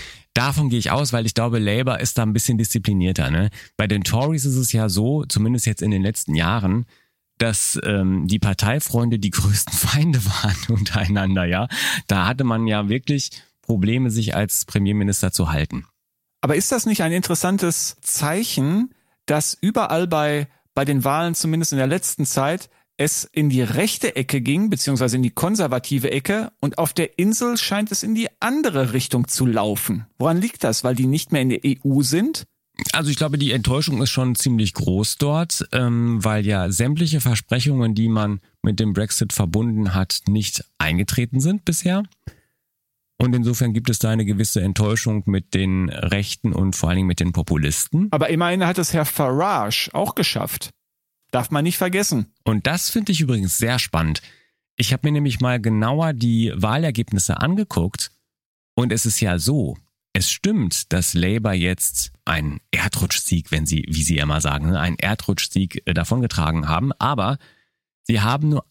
S4: Weil ich glaube, Labour ist da ein bisschen disziplinierter. Ne? Bei den Tories ist es ja so, zumindest jetzt in den letzten Jahren, dass die Parteifreunde die größten Feinde waren untereinander. Ja, da hatte man ja wirklich Probleme, sich als Premierminister zu halten.
S3: Aber ist das nicht ein interessantes Zeichen, dass überall bei den Wahlen, zumindest in der letzten Zeit, es in die rechte Ecke ging, beziehungsweise in die konservative Ecke, und auf der Insel scheint es in die andere Richtung zu laufen. Woran liegt das? Weil die nicht mehr in der EU sind?
S4: Also ich glaube, die Enttäuschung ist schon ziemlich groß dort, weil ja sämtliche Versprechungen, die man mit dem Brexit verbunden hat, nicht eingetreten sind bisher. Und insofern gibt es da eine gewisse Enttäuschung mit den Rechten und vor allen Dingen mit den Populisten.
S3: Aber immerhin hat es Herr Farage auch geschafft. Darf man nicht vergessen.
S4: Und das finde ich übrigens sehr spannend. Ich habe mir nämlich mal genauer die Wahlergebnisse angeguckt und es ist ja so, es stimmt, dass Labour jetzt einen Erdrutschsieg, wie sie immer sagen, einen Erdrutschsieg davongetragen haben, aber sie haben nur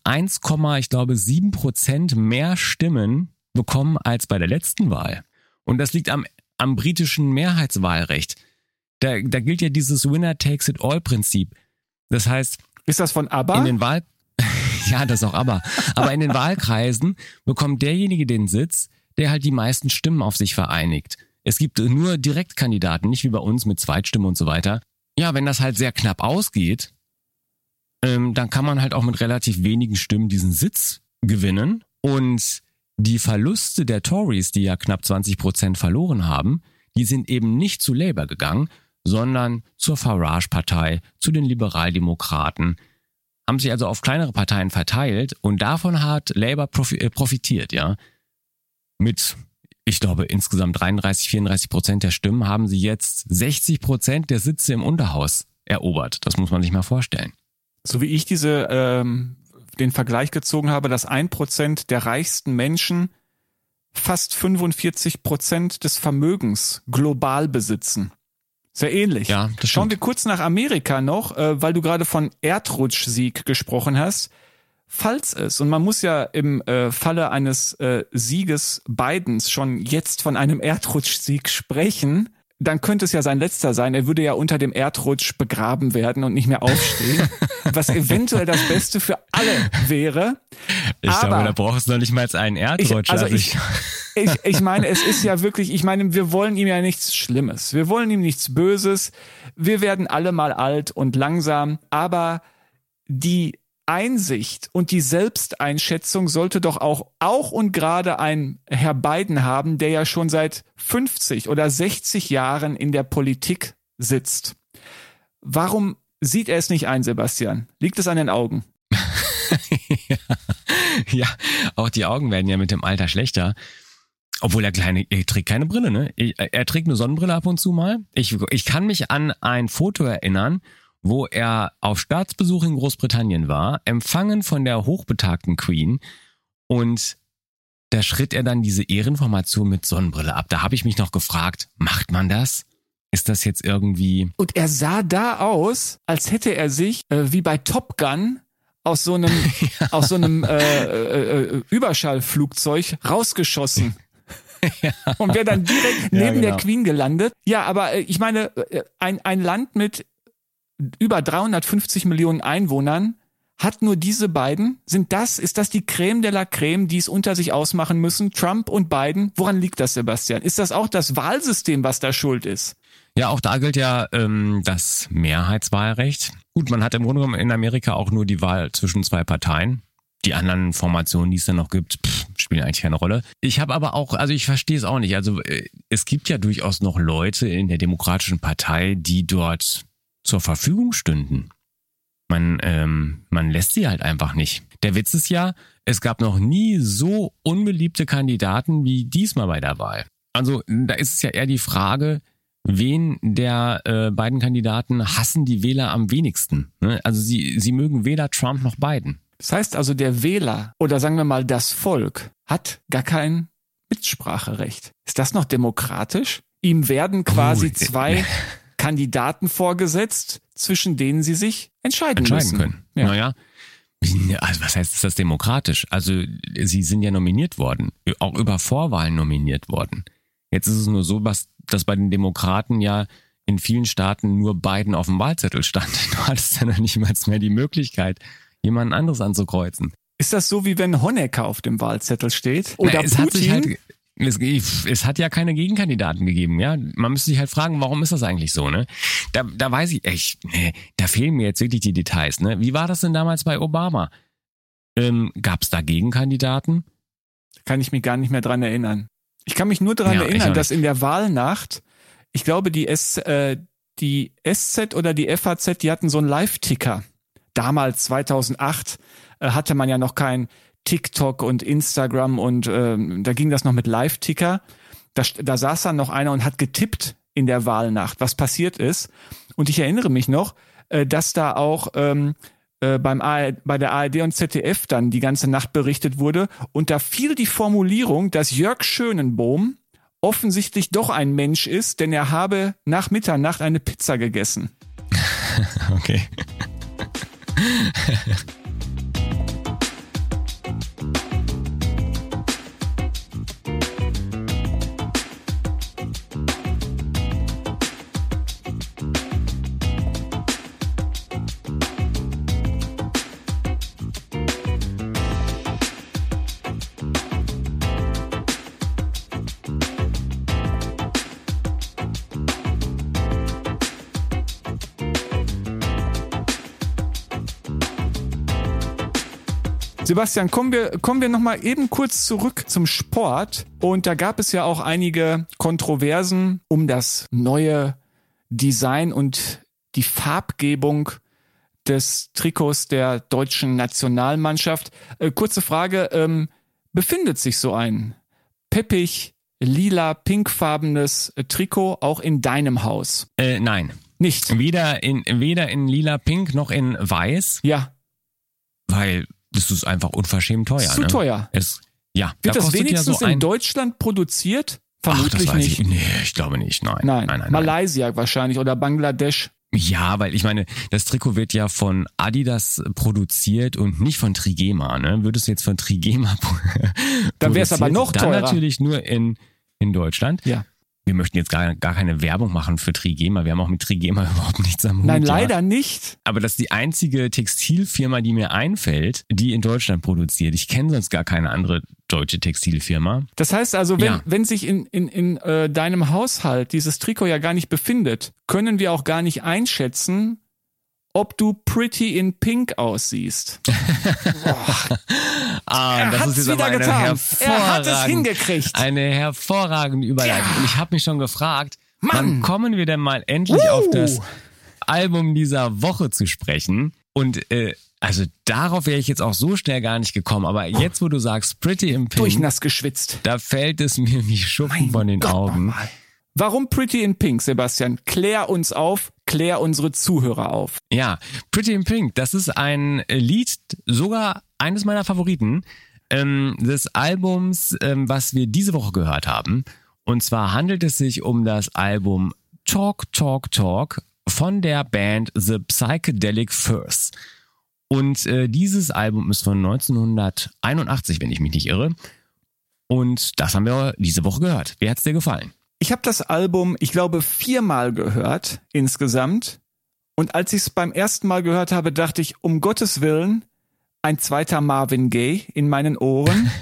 S4: 1,7% mehr Stimmen bekommen als bei der letzten Wahl. Und das liegt am britischen Mehrheitswahlrecht. Da gilt ja dieses Winner-takes-it-all-Prinzip. Das heißt,
S3: ist das von ABBA?
S4: Ja, das ist auch ABBA. Aber in den Wahlkreisen bekommt derjenige den Sitz, der halt die meisten Stimmen auf sich vereinigt. Es gibt nur Direktkandidaten, nicht wie bei uns mit Zweitstimmen und so weiter. Ja, wenn das halt sehr knapp ausgeht, dann kann man halt auch mit relativ wenigen Stimmen diesen Sitz gewinnen. Und die Verluste der Tories, die ja knapp 20% verloren haben, die sind eben nicht zu Labour gegangen, sondern zur Farage-Partei, zu den Liberaldemokraten, haben sich also auf kleinere Parteien verteilt und davon hat Labour profitiert, ja. Mit, ich glaube, insgesamt 33-34% der Stimmen haben sie jetzt 60% der Sitze im Unterhaus erobert. Das muss man sich mal vorstellen.
S3: So wie ich den Vergleich gezogen habe, dass 1% der reichsten Menschen fast 45% des Vermögens global besitzen. Sehr ähnlich.
S4: Ja, das
S3: Schauen
S4: stimmt.
S3: wir kurz nach Amerika noch, weil du gerade von Erdrutschsieg gesprochen hast. Falls es, und man muss ja im Falle eines Sieges Bidens schon jetzt von einem Erdrutschsieg sprechen, dann könnte es ja sein letzter sein. Er würde ja unter dem Erdrutsch begraben werden und nicht mehr aufstehen, was eventuell das Beste für alle wäre.
S4: Ich glaube, da brauchst du noch nicht mal einen Erdrutsch.
S3: Ich meine, es ist ja wirklich, wir wollen ihm ja nichts Schlimmes. Wir wollen ihm nichts Böses. Wir werden alle mal alt und langsam. Aber die Einsicht und die Selbsteinschätzung sollte doch auch und gerade ein Herr Biden haben, der ja schon seit 50 oder 60 Jahren in der Politik sitzt. Warum sieht er es nicht ein, Sebastian? Liegt es an den Augen?
S4: Ja, auch die Augen werden ja mit dem Alter schlechter. Obwohl er trägt keine Brille, ne? Er trägt eine Sonnenbrille ab und zu mal. Ich kann mich an ein Foto erinnern, wo er auf Staatsbesuch in Großbritannien war, empfangen von der hochbetagten Queen, und da schritt er dann diese Ehrenformation mit Sonnenbrille ab. Da habe ich mich noch gefragt, macht man das? Ist das jetzt irgendwie...
S3: Und er sah da aus, als hätte er sich, wie bei Top Gun, aus so einem Überschallflugzeug rausgeschossen. Ja. Und wäre dann direkt neben der Queen gelandet. Ja, aber ich meine, ein Land mit über 350 Millionen Einwohnern hat nur diese beiden. Ist das die Creme de la Creme, die es unter sich ausmachen müssen? Trump und Biden? Woran liegt das, Sebastian? Ist das auch das Wahlsystem, was da schuld ist?
S4: Ja, auch da gilt ja das Mehrheitswahlrecht. Gut, man hat im Grunde genommen in Amerika auch nur die Wahl zwischen zwei Parteien. Die anderen Formationen, die es dann noch gibt, spielen eigentlich keine Rolle. Ich habe aber auch, also ich verstehe es auch nicht. Also es gibt ja durchaus noch Leute in der Demokratischen Partei, die dort zur Verfügung stünden. Man lässt sie halt einfach nicht. Der Witz ist ja, es gab noch nie so unbeliebte Kandidaten wie diesmal bei der Wahl. Also da ist es ja eher die Frage, wen der beiden Kandidaten hassen die Wähler am wenigsten. Ne? Also sie mögen weder Trump noch Biden.
S3: Das heißt also, der Wähler oder sagen wir mal das Volk hat gar kein Mitspracherecht. Ist das noch demokratisch? Ihm werden quasi zwei Kandidaten vorgesetzt, zwischen denen sie sich entscheiden müssen
S4: können. Ja. Naja, also was heißt, ist das demokratisch? Also sie sind ja nominiert worden, auch über Vorwahlen nominiert worden. Jetzt ist es nur so, dass bei den Demokraten ja in vielen Staaten nur Biden auf dem Wahlzettel stand. Du hattest ja noch nicht mal mehr die Möglichkeit, jemanden anderes anzukreuzen.
S3: Ist das so, wie wenn Honecker auf dem Wahlzettel steht? Oder Putin?
S4: Es hat ja keine Gegenkandidaten gegeben, ja. Man müsste sich halt fragen, warum ist das eigentlich so, ne? Da weiß ich echt, da fehlen mir jetzt wirklich die Details, ne? Wie war das denn damals bei Obama? Gab es da Gegenkandidaten?
S3: Kann ich mich gar nicht mehr dran erinnern. Ich kann mich nur daran erinnern, dass in der Wahlnacht, ich glaube, die SZ oder die FAZ, die hatten so einen Live-Ticker. Damals, 2008, hatte man ja noch kein TikTok und Instagram und da ging das noch mit Live-Ticker. Da saß dann noch einer und hat getippt in der Wahlnacht, was passiert ist. Und ich erinnere mich noch, dass da auch bei der ARD und ZDF dann die ganze Nacht berichtet wurde. Und da fiel die Formulierung, dass Jörg Schönenbohm offensichtlich doch ein Mensch ist, denn er habe nach Mitternacht eine Pizza gegessen.
S4: Okay.
S3: Sebastian, kommen wir noch mal eben kurz zurück zum Sport. Und da gab es ja auch einige Kontroversen um das neue Design und die Farbgebung des Trikots der deutschen Nationalmannschaft. Kurze Frage, befindet sich so ein peppig, lila, pinkfarbenes Trikot auch in deinem Haus?
S4: Nein.
S3: Nicht?
S4: Weder in lila, pink noch in weiß.
S3: Ja.
S4: Weil das ist einfach unverschämt teuer.
S3: Zu teuer.
S4: Ja.
S3: Wird
S4: da
S3: das
S4: kostet
S3: wenigstens
S4: ja so
S3: in Deutschland produziert? Vermutlich
S4: das weiß
S3: nicht.
S4: Nee, ich glaube nicht. Nein.
S3: Malaysia wahrscheinlich oder Bangladesch.
S4: Ja, weil ich meine, das Trikot wird ja von Adidas produziert und nicht von Trigema, ne? Würde es jetzt von Trigema
S3: dann wäre es aber noch teurer.
S4: Dann natürlich nur in Deutschland.
S3: Ja.
S4: Wir möchten jetzt gar keine Werbung machen für Trigema. Wir haben auch mit Trigema überhaupt nichts am Hut.
S3: Nein, leider nicht.
S4: Aber das ist die einzige Textilfirma, die mir einfällt, die in Deutschland produziert. Ich kenne sonst gar keine andere deutsche Textilfirma.
S3: Das heißt also, wenn sich in deinem Haushalt dieses Trikot ja gar nicht befindet, können wir auch gar nicht einschätzen, ob du pretty in pink aussiehst.
S4: Das ist jetzt aber
S3: Er hat es hingekriegt.
S4: Eine hervorragende Überleitung. Ja. Und ich habe mich schon gefragt, wann kommen wir denn mal endlich auf das Album dieser Woche zu sprechen? Und also darauf wäre ich jetzt auch so schnell gar nicht gekommen. Aber jetzt, wo du sagst Pretty in Pink,
S3: durchnass geschwitzt,
S4: da fällt es mir wie Schuppen von den Augen.
S3: Nochmal. Warum Pretty in Pink, Sebastian? Klär uns auf, klär unsere Zuhörer auf.
S4: Ja, Pretty in Pink, das ist ein Lied, sogar eines meiner Favoriten des Albums, was wir diese Woche gehört haben. Und zwar handelt es sich um das Album Talk, Talk, Talk von der Band The Psychedelic Furs. Und dieses Album ist von 1981, wenn ich mich nicht irre. Und das haben wir diese Woche gehört. Wie hat's dir gefallen?
S3: Ich habe das Album, ich glaube, 4-mal gehört insgesamt. Und als ich es beim ersten Mal gehört habe, dachte ich, um Gottes Willen, ein zweiter Marvin Gaye in meinen Ohren.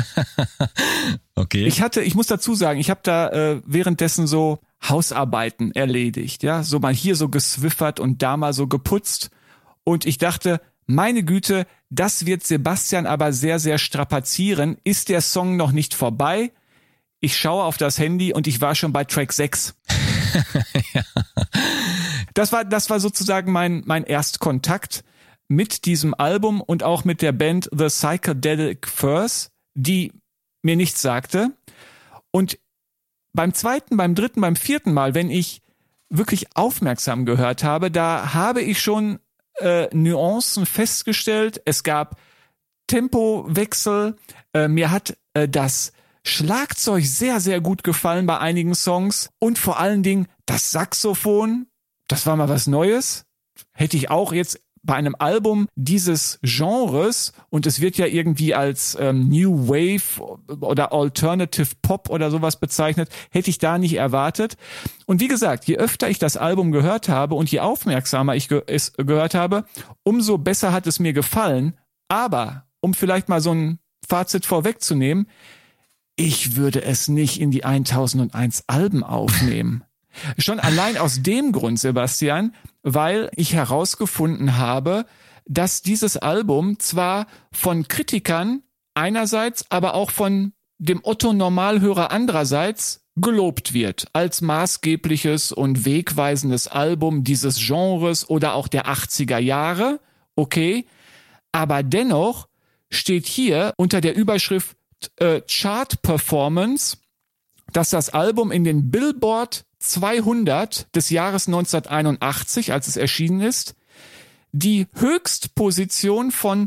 S4: Okay.
S3: Ich muss dazu sagen, ich habe da währenddessen so Hausarbeiten erledigt, ja, so mal hier so geswiffert und da mal so geputzt. Und ich dachte, meine Güte, das wird Sebastian aber sehr, sehr strapazieren. Ist der Song noch nicht vorbei? Ich schaue auf das Handy und ich war schon bei Track 6.
S4: Ja.
S3: Das war sozusagen mein Erstkontakt mit diesem Album und auch mit der Band The Psychedelic Furs, die mir nichts sagte. Und beim zweiten, beim dritten, beim vierten Mal, wenn ich wirklich aufmerksam gehört habe, da habe ich schon Nuancen festgestellt. Es gab Tempowechsel. Mir hat das Schlagzeug sehr, sehr gut gefallen bei einigen Songs und vor allen Dingen das Saxophon, das war mal was Neues. Hätte ich auch jetzt bei einem Album dieses Genres, und es wird ja irgendwie als New Wave oder Alternative Pop oder sowas bezeichnet, hätte ich da nicht erwartet. Und wie gesagt, je öfter ich das Album gehört habe und je aufmerksamer ich es gehört habe, umso besser hat es mir gefallen. Aber, um vielleicht mal so ein Fazit vorwegzunehmen, ich würde es nicht in die 1001 Alben aufnehmen. Schon allein aus dem Grund, Sebastian, weil ich herausgefunden habe, dass dieses Album zwar von Kritikern einerseits, aber auch von dem Otto-Normalhörer andererseits gelobt wird als maßgebliches und wegweisendes Album dieses Genres oder auch der 80er Jahre. Okay, aber dennoch steht hier unter der Überschrift Chart Performance, dass das Album in den Billboard 200 des Jahres 1981, als es erschienen ist, die Höchstposition von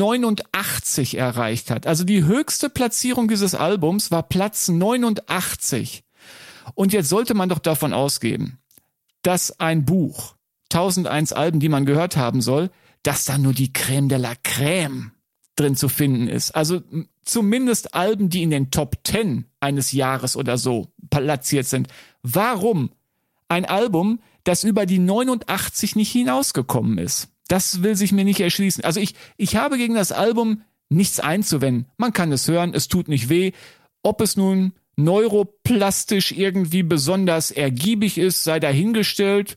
S3: 89 erreicht hat. Also die höchste Platzierung dieses Albums war Platz 89. Und jetzt sollte man doch davon ausgehen, dass ein Buch, 1001 Alben, die man gehört haben soll, dass da nur die Crème de la Crème drin zu finden ist. Also zumindest Alben, die in den Top 10 eines Jahres oder so platziert sind. Warum ein Album, das über die 89 nicht hinausgekommen ist? Das will sich mir nicht erschließen. Also ich habe gegen das Album nichts einzuwenden. Man kann es hören, es tut nicht weh. Ob es nun neuroplastisch irgendwie besonders ergiebig ist, sei dahingestellt.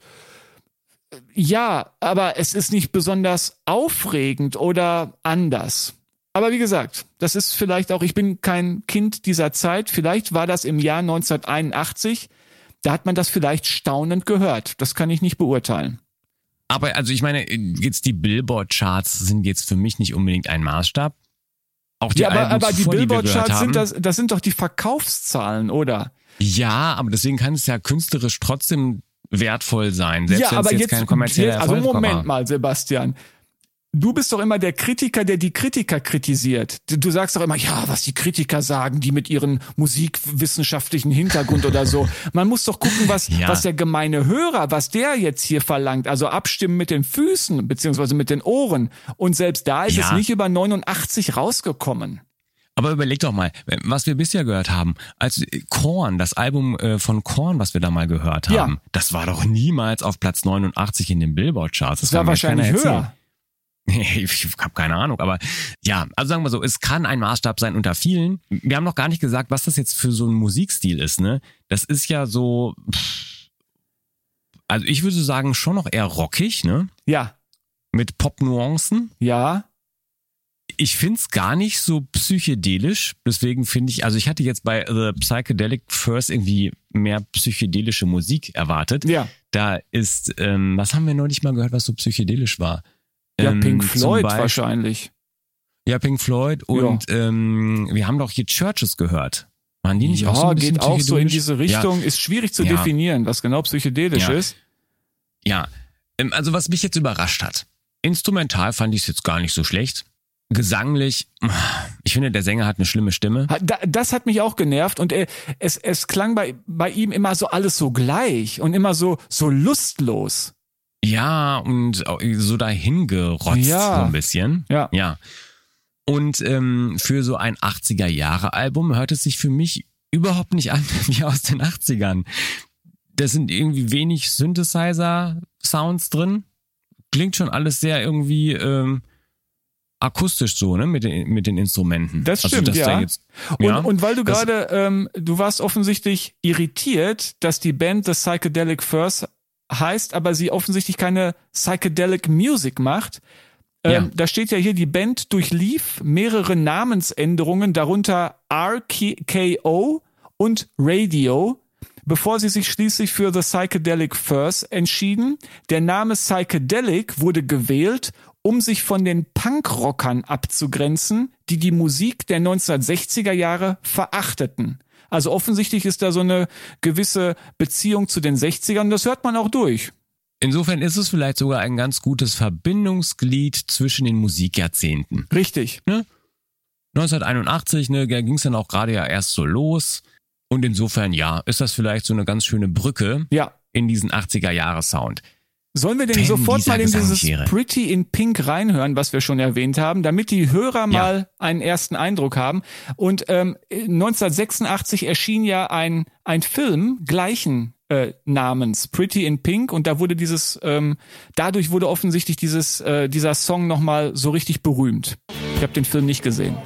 S3: Ja, aber es ist nicht besonders aufregend oder anders. Aber wie gesagt, das ist vielleicht auch, ich bin kein Kind dieser Zeit, vielleicht war das im Jahr 1981, da hat man das vielleicht staunend gehört. Das kann ich nicht beurteilen.
S4: Aber also ich meine, jetzt die Billboard-Charts sind jetzt für mich nicht unbedingt ein Maßstab. Auch die
S3: aber die Billboard-Charts
S4: sind
S3: das sind doch die Verkaufszahlen, oder?
S4: Ja, aber deswegen kann es ja künstlerisch trotzdem wertvoll sein, selbst wenn es jetzt kein kommerzieller Erfolg war.
S3: Also Moment mal, Sebastian. Du bist doch immer der Kritiker, der die Kritiker kritisiert. Du sagst doch immer, ja, was die Kritiker sagen, die mit ihren musikwissenschaftlichen Hintergrund oder so. Man muss doch gucken, was der gemeine Hörer, was der jetzt hier verlangt. Also abstimmen mit den Füßen, beziehungsweise mit den Ohren. Und selbst da ist es nicht über 89 rausgekommen.
S4: Aber überleg doch mal, was wir bisher gehört haben. Als Korn, das Album von Korn, was wir da mal gehört haben, das war doch niemals auf Platz 89 in den Billboard-Charts.
S3: Das war wahrscheinlich höher.
S4: Ich habe keine Ahnung, aber ja, also sagen wir so, es kann ein Maßstab sein unter vielen. Wir haben noch gar nicht gesagt, was das jetzt für so ein Musikstil ist, ne? Das ist ja so, also ich würde sagen, schon noch eher rockig, ne?
S3: Ja.
S4: Mit Pop-Nuancen.
S3: Ja.
S4: Ich find's gar nicht so psychedelisch, deswegen finde ich, also ich hatte jetzt bei The Psychedelic Furs irgendwie mehr psychedelische Musik erwartet.
S3: Ja.
S4: Da ist, was haben wir neulich mal gehört, was so psychedelisch war?
S3: Ja, Pink Floyd wahrscheinlich.
S4: Ja, Pink Floyd und wir haben doch hier Churches gehört. Waren die nicht auch so ein bisschen
S3: geht auch so in
S4: psychedelisch?
S3: diese Richtung. Ist schwierig zu definieren, was genau psychedelisch ist.
S4: Ja, also was mich jetzt überrascht hat. Instrumental fand ich es jetzt gar nicht so schlecht. Gesanglich, ich finde, der Sänger hat eine schlimme Stimme.
S3: Das hat mich auch genervt und es klang bei ihm immer so alles so gleich und immer so lustlos.
S4: Ja, und so dahingerotzt so ein bisschen. Ja. Und für so ein 80er-Jahre-Album hört es sich für mich überhaupt nicht an wie aus den 80ern. Da sind irgendwie wenig Synthesizer-Sounds drin. Klingt schon alles sehr irgendwie akustisch so, ne, mit den Instrumenten.
S3: Das stimmt,
S4: also,
S3: ja.
S4: Jetzt,
S3: und weil du gerade, du warst offensichtlich irritiert, dass die Band The Psychedelic Furs heißt, aber sie offensichtlich keine Psychedelic Music macht. Da steht ja hier, die Band durchlief mehrere Namensänderungen, darunter RKO und Radio, bevor sie sich schließlich für The Psychedelic Furs entschieden. Der Name Psychedelic wurde gewählt, um sich von den Punkrockern abzugrenzen, die Musik der 1960er Jahre verachteten. Also offensichtlich ist da so eine gewisse Beziehung zu den 60ern, das hört man auch durch.
S4: Insofern ist es vielleicht sogar ein ganz gutes Verbindungsglied zwischen den Musikjahrzehnten.
S3: Richtig.
S4: Ne? 1981, da ging es dann auch gerade ja erst so los. Und insofern, ist das vielleicht so eine ganz schöne Brücke in diesen 80er-Jahre-Sound.
S3: Sollen wir denn sofort mal in dieses Pretty in Pink reinhören, was wir schon erwähnt haben, damit die Hörer mal einen ersten Eindruck haben? Und 1986 erschien ja ein Film gleichen Namens, Pretty in Pink, und da wurde dadurch wurde offensichtlich dieser Song nochmal so richtig berühmt. Ich habe den Film nicht gesehen.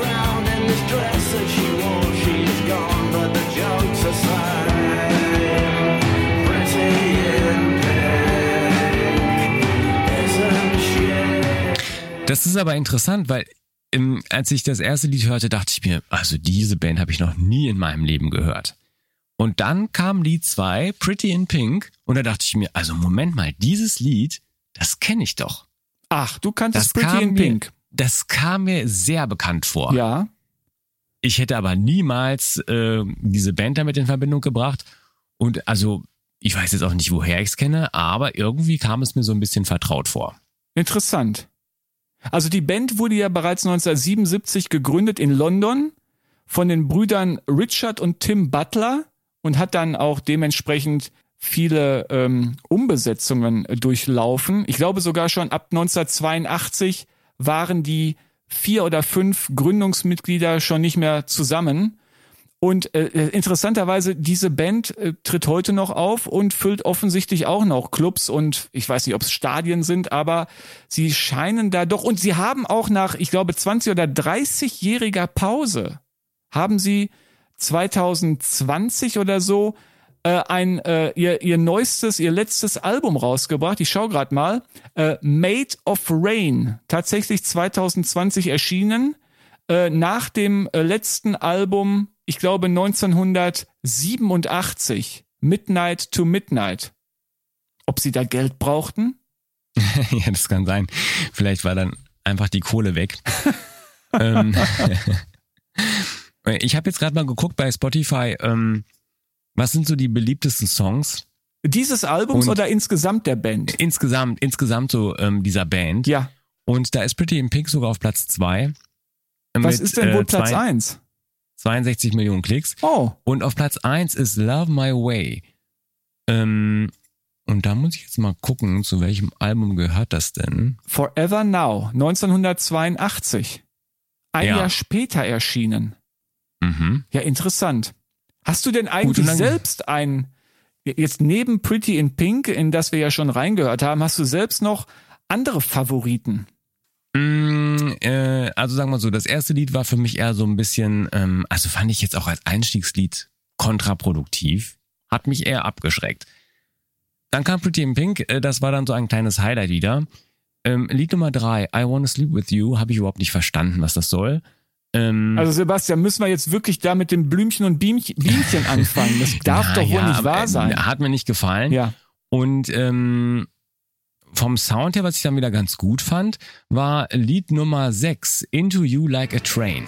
S4: Das ist aber interessant, weil als ich das erste Lied hörte, dachte ich mir, also diese Band habe ich noch nie in meinem Leben gehört. Und dann kam Lied 2, Pretty in Pink, und da dachte ich mir, also Moment mal, dieses Lied, das kenne ich doch.
S3: Ach, du kanntest Pretty in Pink.
S4: Das kam mir sehr bekannt vor.
S3: Ja.
S4: Ich hätte aber niemals diese Band damit in Verbindung gebracht. Und also, ich weiß jetzt auch nicht, woher ich es kenne, aber irgendwie kam es mir so ein bisschen vertraut vor.
S3: Interessant. Also die Band wurde ja bereits 1977 gegründet in London von den Brüdern Richard und Tim Butler und hat dann auch dementsprechend viele Umbesetzungen durchlaufen. Ich glaube sogar schon ab 1982 waren die 4 oder 5 Gründungsmitglieder schon nicht mehr zusammen. Und interessanterweise, diese Band tritt heute noch auf und füllt offensichtlich auch noch Clubs und ich weiß nicht, ob es Stadien sind, aber sie scheinen da doch, und sie haben auch nach, ich glaube, 20 oder 30-jähriger Pause, haben sie 2020 oder so ihr letztes Album rausgebracht. Ich schaue gerade mal. Made of Rain. Tatsächlich 2020 erschienen. Nach dem letzten Album, ich glaube 1987. Midnight to Midnight. Ob sie da Geld brauchten?
S4: Ja, das kann sein. Vielleicht war dann einfach die Kohle weg. Ich habe jetzt gerade mal geguckt bei Spotify, was sind so die beliebtesten Songs?
S3: Dieses Albums
S4: Und
S3: oder insgesamt der Band?
S4: Insgesamt so dieser Band.
S3: Ja.
S4: Und da ist Pretty in Pink sogar auf Platz 2.
S3: Was ist denn wohl Platz 1?
S4: 62 Millionen Klicks.
S3: Oh.
S4: Und auf Platz 1 ist Love My Way. Und da muss ich jetzt mal gucken, zu welchem Album gehört das denn?
S3: Forever Now, 1982. Ein Jahr später erschienen.
S4: Mhm.
S3: Ja, interessant. Hast du denn eigentlich selbst jetzt neben Pretty in Pink, in das wir ja schon reingehört haben, hast du selbst noch andere Favoriten?
S4: Also sagen wir so, das erste Lied war für mich eher so ein bisschen, also fand ich jetzt auch als Einstiegslied kontraproduktiv, hat mich eher abgeschreckt. Dann kam Pretty in Pink, das war dann so ein kleines Highlight wieder. Lied Nummer 3, I Wanna Sleep With You, habe ich überhaupt nicht verstanden, was das soll.
S3: Also Sebastian, müssen wir jetzt wirklich da mit dem Blümchen und Bienchen anfangen? Das darf doch wohl nicht wahr sein.
S4: Hat mir nicht gefallen.
S3: Ja.
S4: Und vom Sound her, was ich dann wieder ganz gut fand, war Lied Nummer 6, Into You Like a Train.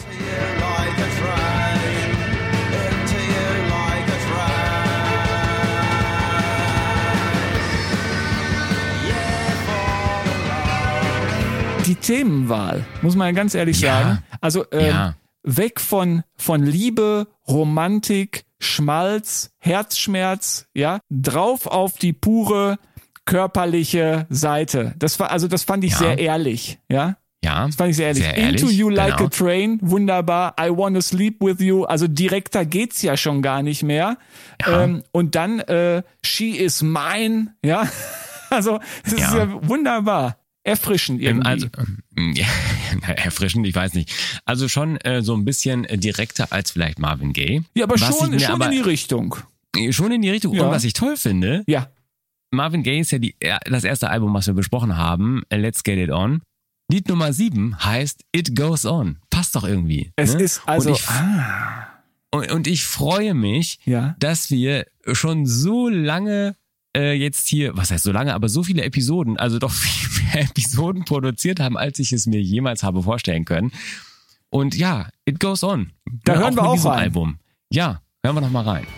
S3: Die Themenwahl, muss man ja ganz ehrlich sagen. Also weg von Liebe, Romantik, Schmalz, Herzschmerz, ja, drauf auf die pure körperliche Seite. Das fand ich sehr ehrlich, ja.
S4: Ja.
S3: Das fand ich sehr ehrlich.
S4: Sehr ehrlich,
S3: Into You Like
S4: genau.
S3: a Train, wunderbar. I Wanna Sleep With You, also direkter geht's ja schon gar nicht mehr.
S4: Ja.
S3: Und dann She Is Mine, ja. Also das ist ja wunderbar. Erfrischend irgendwie.
S4: Erfrischend, ich weiß nicht. Also schon so ein bisschen direkter als vielleicht Marvin Gaye.
S3: Ja, aber schon in die Richtung.
S4: Schon in die Richtung.
S3: Ja.
S4: Und was ich toll finde, Marvin Gaye ist ja das erste Album, was wir besprochen haben, Let's Get It On. Lied Nummer 7 heißt It Goes On. Passt doch irgendwie.
S3: Es
S4: ne?
S3: ist also...
S4: Und ich freue mich, dass wir schon so lange jetzt hier, was heißt so lange, aber so viele Episoden, also doch viel mehr Episoden produziert haben, als ich es mir jemals habe vorstellen können. Und ja, It Goes On.
S3: Da hören wir auch rein.
S4: Album. Ja, hören wir noch mal rein.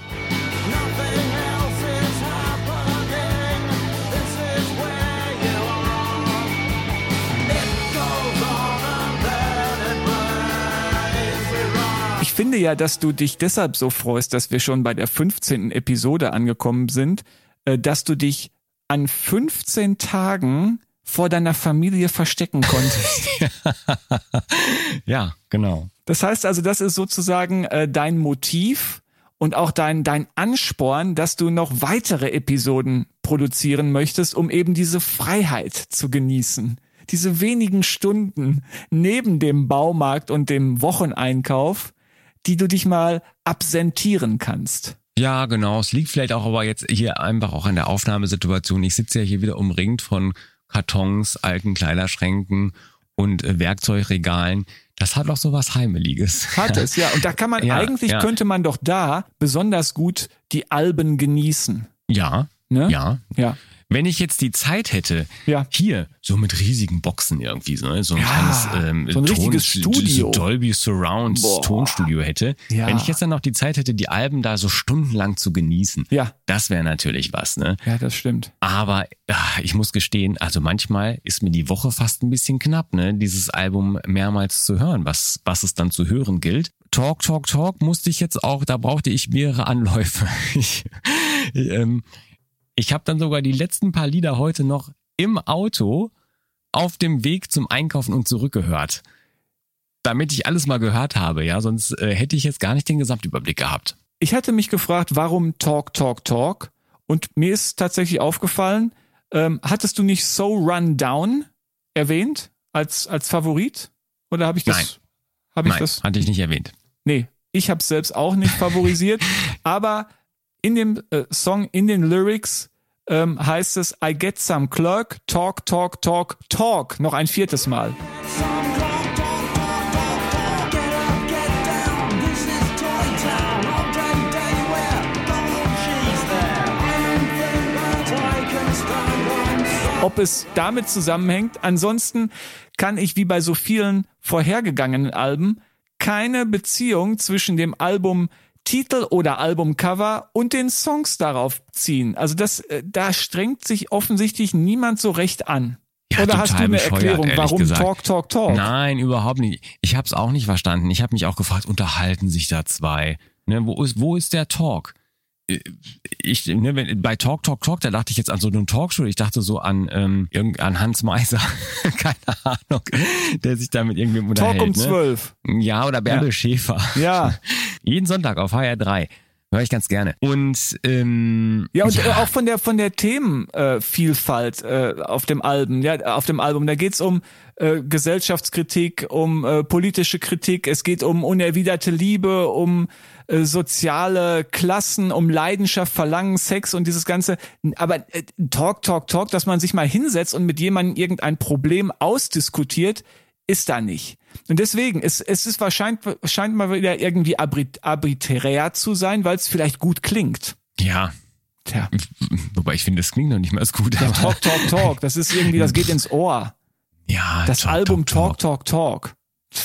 S3: Ich finde ja, dass du dich deshalb so freust, dass wir schon bei der 15. Episode angekommen sind, dass du dich an 15 Tagen vor deiner Familie verstecken konntest.
S4: Ja, genau.
S3: Das heißt also, das ist sozusagen dein Motiv und auch dein Ansporn, dass du noch weitere Episoden produzieren möchtest, um eben diese Freiheit zu genießen. Diese wenigen Stunden neben dem Baumarkt und dem Wocheneinkauf, die du dich mal absentieren kannst.
S4: Ja, genau. Es liegt vielleicht auch aber jetzt hier einfach auch an der Aufnahmesituation. Ich sitze ja hier wieder umringt von Kartons, alten Kleiderschränken und Werkzeugregalen. Das hat auch so was Heimeliges.
S3: Hat es, ja. Und da kann man könnte man doch da besonders gut die Alben genießen.
S4: Ja,
S3: ne?
S4: Ja. Wenn ich jetzt die Zeit hätte, hier so mit riesigen Boxen irgendwie, so ein kleines
S3: so ein richtiges Studio.
S4: Dolby Surround Tonstudio hätte, wenn ich jetzt dann noch die Zeit hätte, die Alben da so stundenlang zu genießen, das wäre natürlich was, ne?
S3: Ja, das stimmt.
S4: Aber ich muss gestehen, also manchmal ist mir die Woche fast ein bisschen knapp, ne, dieses Album mehrmals zu hören, was es dann zu hören gilt. Talk musste ich jetzt auch, da brauchte ich mehrere Anläufe. Ich habe dann sogar die letzten paar Lieder heute noch im Auto auf dem Weg zum Einkaufen und zurückgehört. Damit ich alles mal gehört habe, ja, sonst hätte ich jetzt gar nicht den Gesamtüberblick gehabt.
S3: Ich hatte mich gefragt, warum Talk? Und mir ist tatsächlich aufgefallen, hattest du nicht So Run Down erwähnt als Favorit? Oder habe ich das?
S4: Nein, hatte ich nicht erwähnt.
S3: Nee, ich habe es selbst auch nicht favorisiert, aber in dem Song, in den Lyrics heißt es, I get some clerk, talk, talk, talk, talk. Noch ein 4. Mal. Ob es damit zusammenhängt, ansonsten kann ich wie bei so vielen vorhergegangenen Alben keine Beziehung zwischen dem Albumtitel oder Albumcover und den Songs darauf ziehen. Also da strengt sich offensichtlich niemand so recht an.
S4: Ja,
S3: oder hast du eine Erklärung, warum
S4: gesagt.
S3: Talk, Talk, Talk?
S4: Nein, überhaupt nicht. Ich habe es auch nicht verstanden. Ich habe mich auch gefragt, unterhalten sich da zwei? Ne, wo ist der Talk? Bei Talk, Talk, Talk, da dachte ich jetzt an so eine Talkshow. Ich dachte so an Hans Meiser, keine Ahnung, der sich da mit irgendwem unterhält.
S3: Talk um 12.
S4: Ne? Ja, oder Bärbel Schäfer.
S3: Ja.
S4: Jeden Sonntag auf HR3. Höre ich ganz gerne. Und
S3: auch von der Themenvielfalt auf dem Album. Ja, auf dem Album. Da geht's um Gesellschaftskritik, um politische Kritik. Es geht um unerwiderte Liebe, um soziale Klassen, um Leidenschaft, Verlangen, Sex und dieses Ganze. Aber Talk, Talk, Talk, dass man sich mal hinsetzt und mit jemandem irgendein Problem ausdiskutiert, ist da nicht. Und deswegen, es ist scheint mal wieder irgendwie arbiträr zu sein, weil es vielleicht gut klingt.
S4: Ja.
S3: Tja.
S4: Wobei ich finde, es klingt noch nicht mal so gut.
S3: Ja, Talk, Talk, Talk, das ist irgendwie, das geht ins Ohr.
S4: Ja.
S3: Das Album Talk, Talk, Talk.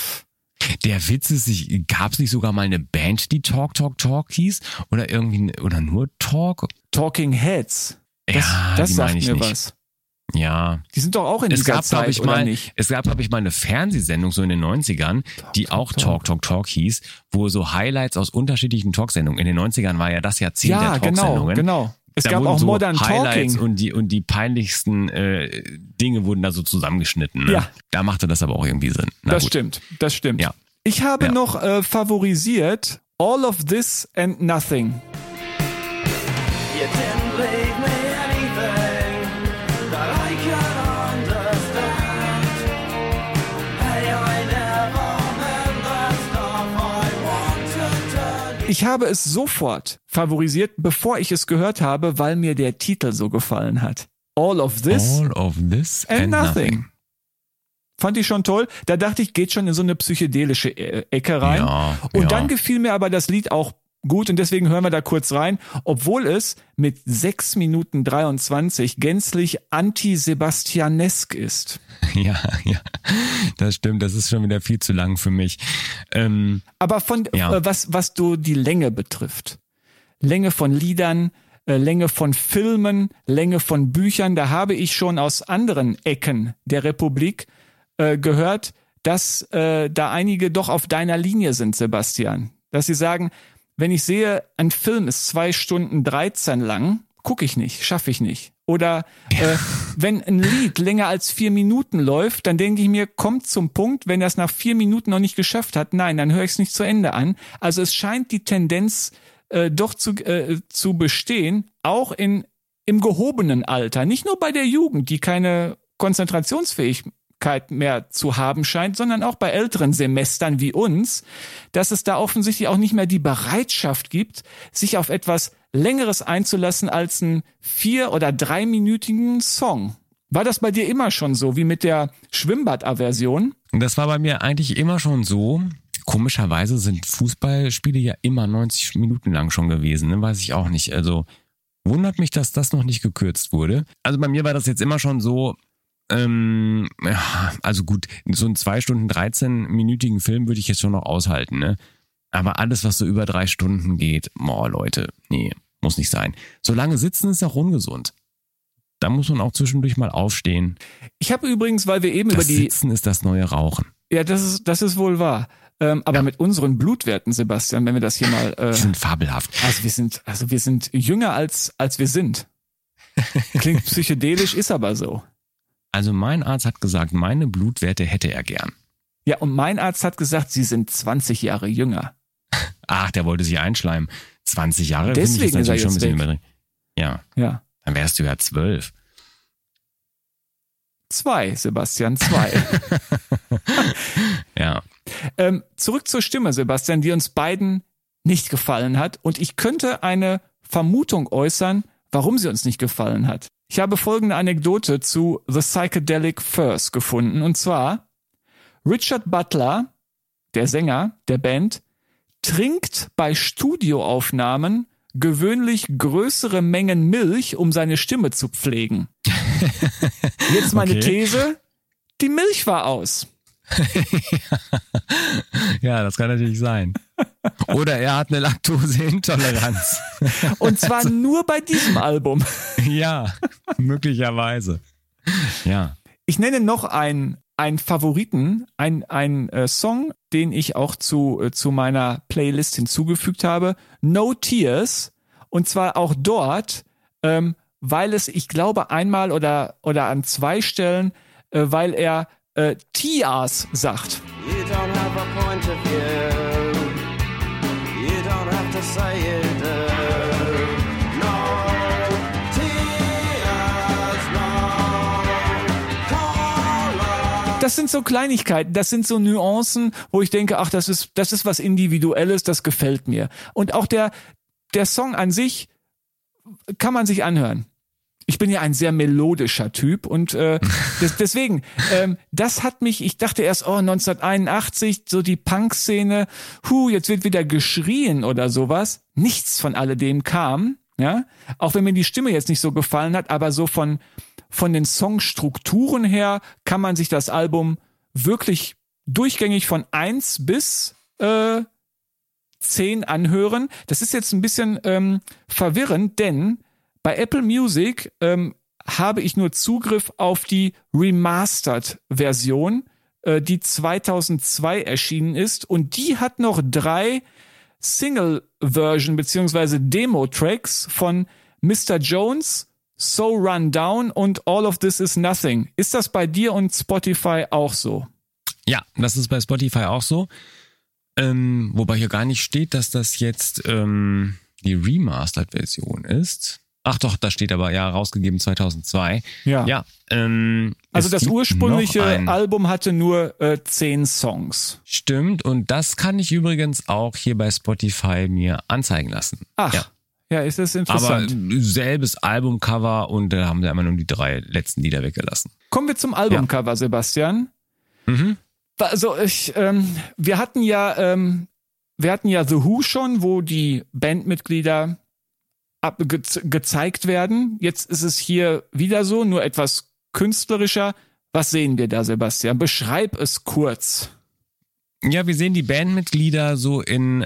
S4: Der Witz ist, gab es nicht sogar mal eine Band, die Talk, Talk, Talk hieß? Oder irgendwie, oder nur Talk?
S3: Talking Heads. Das sagt mir was.
S4: Ja.
S3: Die sind doch auch in dieser Zeit, oder nicht?
S4: Es gab, glaube ich, mal eine Fernsehsendung so in den 90ern, die auch Talk, Talk, Talk hieß, wo so Highlights aus unterschiedlichen Talksendungen. In den 90ern war ja das Jahrzehnt der Talksendungen.
S3: Ja, genau. Es
S4: da
S3: gab auch
S4: so
S3: Modern
S4: Highlights
S3: Talking.
S4: und die peinlichsten Dinge wurden da so zusammengeschnitten. Ne? Ja. Da machte das aber auch irgendwie Sinn.
S3: Das stimmt.
S4: Ja.
S3: Ich habe noch favorisiert All of This and Nothing.
S5: You didn't leave me anything that I can understand. Hey, I never meant the stuff I wanted to.
S3: Ich habe es sofort favorisiert, bevor ich es gehört habe, weil mir der Titel so gefallen hat. All of This and Nothing. Fand ich schon toll. Da dachte ich, geht schon in so eine psychedelische Ecke rein.
S4: Ja,
S3: und dann gefiel mir aber das Lied auch gut und deswegen hören wir da kurz rein, obwohl es mit 6 Minuten 23 gänzlich anti-Sebastianesk ist.
S4: Ja, das stimmt. Das ist schon wieder viel zu lang für mich.
S3: Aber was du die Länge betrifft, Länge von Liedern, Länge von Filmen, Länge von Büchern, da habe ich schon aus anderen Ecken der Republik gehört, dass da einige doch auf deiner Linie sind, Sebastian. Dass sie sagen, wenn ich sehe, ein Film ist 2 Stunden 13 lang, gucke ich nicht, schaffe ich nicht. Oder wenn ein Lied länger als 4 Minuten läuft, dann denke ich mir, kommt zum Punkt, wenn er es nach 4 Minuten noch nicht geschafft hat, nein, dann höre ich es nicht zu Ende an. Also es scheint die Tendenz doch zu bestehen, auch im gehobenen Alter, nicht nur bei der Jugend, die keine Konzentrationsfähigkeit mehr zu haben scheint, sondern auch bei älteren Semestern wie uns, dass es da offensichtlich auch nicht mehr die Bereitschaft gibt, sich auf etwas Längeres einzulassen als einen 4- oder 3-minütigen Song. War das bei dir immer schon so, wie mit der Schwimmbad-Aversion?
S4: Das war bei mir eigentlich immer schon so. Komischerweise sind Fußballspiele ja immer 90 Minuten lang schon gewesen, ne? Weiß ich auch nicht. Also wundert mich, dass das noch nicht gekürzt wurde. Also bei mir war das jetzt immer schon so, also gut, so einen 2 Stunden 13-minütigen Film würde ich jetzt schon noch aushalten, ne? Aber alles, was so über 3 Stunden geht, Leute, nee, muss nicht sein. Solange sitzen ist auch ungesund. Da muss man auch zwischendurch mal aufstehen.
S3: Ich habe übrigens, weil wir eben über die...
S4: Sitzen ist das neue Rauchen.
S3: Ja, das ist wohl wahr. Aber mit unseren Blutwerten, Sebastian, wenn wir das hier mal...
S4: Die sind fabelhaft.
S3: Also wir sind jünger als wir sind. Klingt psychedelisch, ist aber so.
S4: Also mein Arzt hat gesagt, meine Blutwerte hätte er gern.
S3: Ja, und mein Arzt hat gesagt, sie sind 20 Jahre jünger.
S4: Ach, der wollte sich einschleimen. 20 Jahre?
S3: Deswegen ist er jetzt weg.
S4: Ja. Dann wärst du ja 12.
S3: 2, Sebastian, 2.
S4: Ja.
S3: Zurück zur Stimme, Sebastian, die uns beiden nicht gefallen hat. Und ich könnte eine Vermutung äußern, warum sie uns nicht gefallen hat. Ich habe folgende Anekdote zu The Psychedelic Furs gefunden. Und zwar, Richard Butler, der Sänger der Band, trinkt bei Studioaufnahmen gewöhnlich größere Mengen Milch, um seine Stimme zu pflegen. Jetzt meine These, die Milch war aus.
S4: Ja, das kann natürlich sein. Oder er hat eine Laktoseintoleranz.
S3: Und zwar nur bei diesem Album.
S4: Ja, möglicherweise. Ja.
S3: Ich nenne noch einen Favoriten, ein Song, den ich auch zu meiner Playlist hinzugefügt habe. No Tears. Und zwar auch dort, weil es, ich glaube, einmal oder an 2 Stellen, weil er Tears sagt.
S5: You don't have a point of view. You don't have to say you do. No tears, no color.
S3: Das sind so Kleinigkeiten, das sind so Nuancen, wo ich denke, ach, das ist was Individuelles, das gefällt mir. Und auch der Song an sich kann man sich anhören. Ich bin ja ein sehr melodischer Typ und deswegen, das hat mich, ich dachte erst, 1981, so die Punk-Szene, jetzt wird wieder geschrien oder sowas. Nichts von alledem kam, ja. Auch wenn mir die Stimme jetzt nicht so gefallen hat, aber so von den Songstrukturen her kann man sich das Album wirklich durchgängig von 1 bis 10 anhören. Das ist jetzt ein bisschen verwirrend, denn bei Apple Music habe ich nur Zugriff auf die Remastered-Version, die 2002 erschienen ist. Und die hat noch 3 Single-Version bzw. Demo-Tracks von Mr. Jones, So Run Down und All of This Is Nothing. Ist das bei dir und Spotify auch so?
S4: Ja, das ist bei Spotify auch so. Wobei hier gar nicht steht, dass das jetzt die Remastered-Version ist. Ach doch, da steht aber, ja, rausgegeben 2002.
S3: Ja. Also das ursprüngliche Album hatte nur 10 Songs.
S4: Stimmt, und das kann ich übrigens auch hier bei Spotify mir anzeigen lassen.
S3: Ach, ja, ist das interessant.
S4: Aber selbes Albumcover und da haben sie einmal nur die 3 letzten Lieder weggelassen.
S3: Kommen wir zum Albumcover, Sebastian.
S4: Mhm.
S3: Also wir hatten ja The Who schon, wo die Bandmitglieder gezeigt werden. Jetzt ist es hier wieder so, nur etwas künstlerischer. Was sehen wir da, Sebastian? Beschreib es kurz.
S4: Ja, wir sehen die Bandmitglieder so in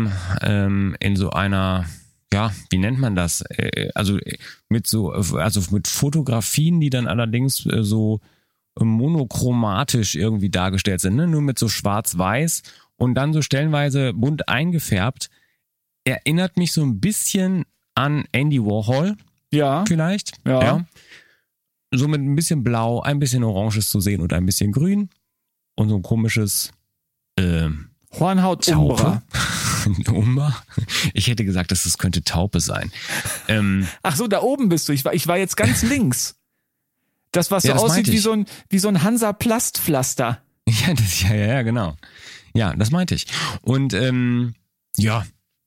S4: so einer, ja, wie nennt man das? Also mit Fotografien, die dann allerdings so monochromatisch irgendwie dargestellt sind, ne? Nur mit so schwarz-weiß und dann so stellenweise bunt eingefärbt. Erinnert mich so ein bisschen an Andy Warhol.
S3: Ja.
S4: Vielleicht.
S3: Ja.
S4: So mit ein bisschen Blau, ein bisschen Oranges zu sehen und ein bisschen Grün. Und so ein komisches
S3: Hornhaut-Umbra.
S4: Umbra? Ich hätte gesagt, das könnte Taupe sein.
S3: Ach so, da oben bist du. Ich war jetzt ganz links. Das, was so aussieht wie so ein Hansa-Plastpflaster.
S4: Ja, genau. Ja, das meinte ich. Und ja,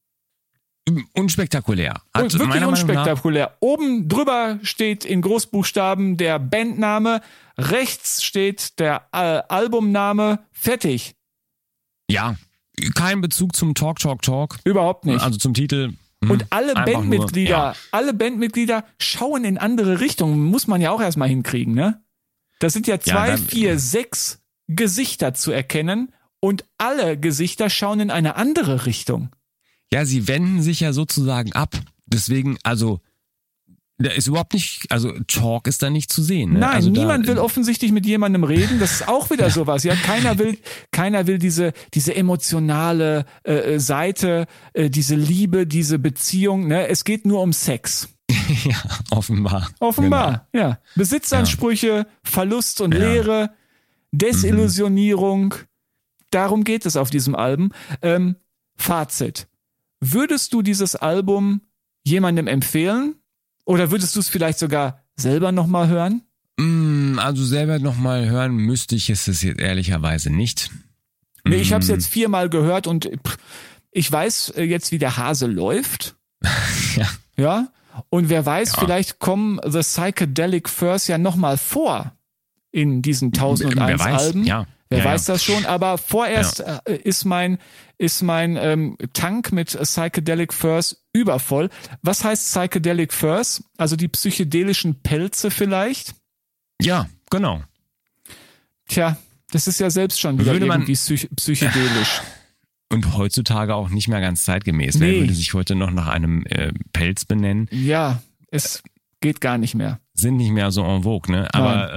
S4: unspektakulär.
S3: Und wirklich unspektakulär. Oben drüber steht in Großbuchstaben der Bandname, rechts steht der Albumname, fertig.
S4: Ja, kein Bezug zum Talk.
S3: Überhaupt nicht.
S4: Also zum Titel.
S3: Und alle Bandmitglieder schauen in andere Richtungen. Muss man ja auch erstmal hinkriegen, ne? Das sind ja 2, 4, 6 Gesichter zu erkennen und alle Gesichter schauen in eine andere Richtung.
S4: Ja, sie wenden sich ja sozusagen ab. Deswegen, also, da ist überhaupt nicht, also Talk ist da nicht zu sehen. Ne?
S3: Nein,
S4: also
S3: niemand will offensichtlich mit jemandem reden. Das ist auch wieder sowas. Ja, keiner will diese emotionale Seite, diese Liebe, diese Beziehung. Ne? Es geht nur um Sex.
S4: Ja, offenbar.
S3: Genau. Ja. Besitzansprüche, Verlust und Leere, Desillusionierung. Darum geht es auf diesem Album. Fazit. Würdest du dieses Album jemandem empfehlen? Oder würdest du es vielleicht sogar selber nochmal hören?
S4: Also selber nochmal hören müsste ich es jetzt ehrlicherweise nicht.
S3: Nee, ich habe es jetzt 4-mal gehört und ich weiß jetzt, wie der Hase läuft.
S4: Ja.
S3: Ja? Und wer weiß, vielleicht kommen The Psychedelic Furs ja nochmal vor in diesen 1001
S4: Wer weiß,
S3: Alben.
S4: ja.
S3: Wer weiß das schon, aber vorerst ist mein Tank mit Psychedelic Furs übervoll. Was heißt Psychedelic Furs? Also die psychedelischen Pelze vielleicht?
S4: Ja, genau.
S3: Tja, das ist ja selbst schon wieder
S4: Würde man-
S3: irgendwie psychedelisch.
S4: Und heutzutage auch nicht mehr ganz zeitgemäß.
S3: Nee.
S4: Wer würde sich heute noch nach einem Pelz benennen?
S3: Ja, es geht gar nicht mehr.
S4: Sind nicht mehr so en vogue, ne? Aber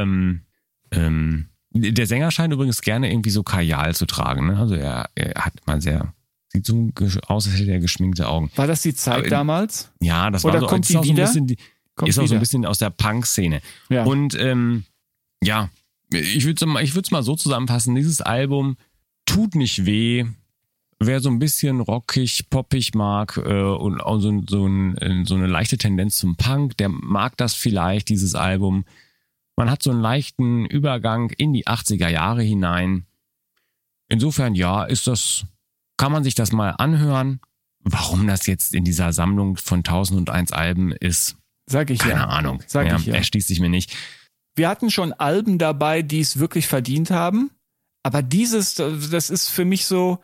S4: der Sänger scheint übrigens gerne irgendwie so Kajal zu tragen, ne? Also er hat mal sieht so aus, als hätte er geschminkte Augen.
S3: War das die Zeit
S4: Aber-
S3: damals?
S4: Ja, das
S3: Oder
S4: war so,
S3: kommt
S4: ist
S3: die
S4: auch so ein
S3: wieder?
S4: bisschen,
S3: Kommt
S4: ist auch so
S3: wieder.
S4: ein bisschen aus der Punk-Szene.
S3: Ja.
S4: Und ja, ich würde es mal so zusammenfassen, dieses Album tut nicht weh. Wer so ein bisschen rockig, poppig mag und auch so eine leichte Tendenz zum Punk, der mag das vielleicht, dieses Album. Man hat so einen leichten Übergang in die 80er Jahre hinein. Insofern, ja, kann man sich das mal anhören. Warum das jetzt in dieser Sammlung von 1001 Alben ist,
S3: Sag ich
S4: keine
S3: ja.
S4: Ahnung.
S3: Sag ich ja.
S4: Erschließt sich mir nicht.
S3: Wir hatten schon Alben dabei, die es wirklich verdient haben. Aber dieses, das ist für mich so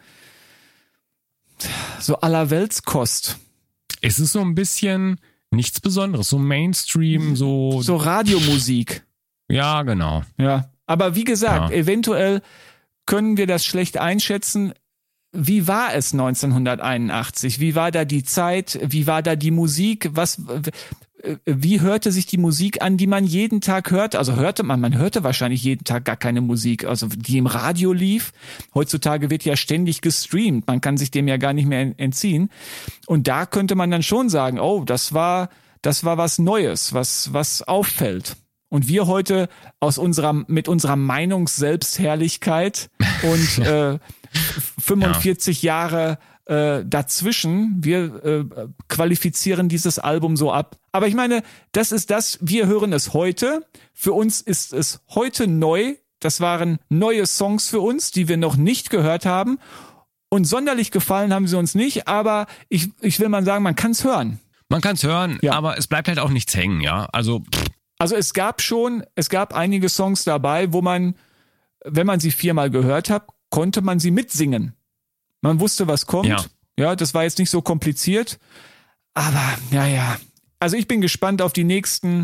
S3: Allerweltskost.
S4: Es ist so ein bisschen nichts Besonderes, so Mainstream, so
S3: Radiomusik.
S4: ja, genau.
S3: Ja. Aber wie gesagt,
S4: Ja.
S3: eventuell können wir das schlecht einschätzen. Wie war es 1981? Wie war da die Zeit? Wie war da die Musik? Wie hörte sich die Musik an, die man jeden Tag hört? Also man hörte wahrscheinlich jeden Tag gar keine Musik, also die im Radio lief. Heutzutage wird ja ständig gestreamt. Man kann sich dem ja gar nicht mehr entziehen. Und da könnte man dann schon sagen, oh, das war was Neues, was auffällt. Und wir heute mit unserer Meinungsselbstherrlichkeit und 45 Jahre dazwischen, wir qualifizieren dieses Album so ab. Aber ich meine, wir hören es heute. Für uns ist es heute neu. Das waren neue Songs für uns, die wir noch nicht gehört haben. Und sonderlich gefallen haben sie uns nicht, aber ich will mal sagen, man kann es hören.
S4: Man kann es hören,
S3: Ja.
S4: aber es bleibt halt auch nichts hängen, ja. Also
S3: Also es gab einige Songs dabei, wo man, wenn man sie 4-mal gehört hat, konnte man sie mitsingen. Man wusste, was kommt.
S4: Ja.
S3: Ja, das war jetzt nicht so kompliziert. Aber, ja. Also ich bin gespannt auf die nächsten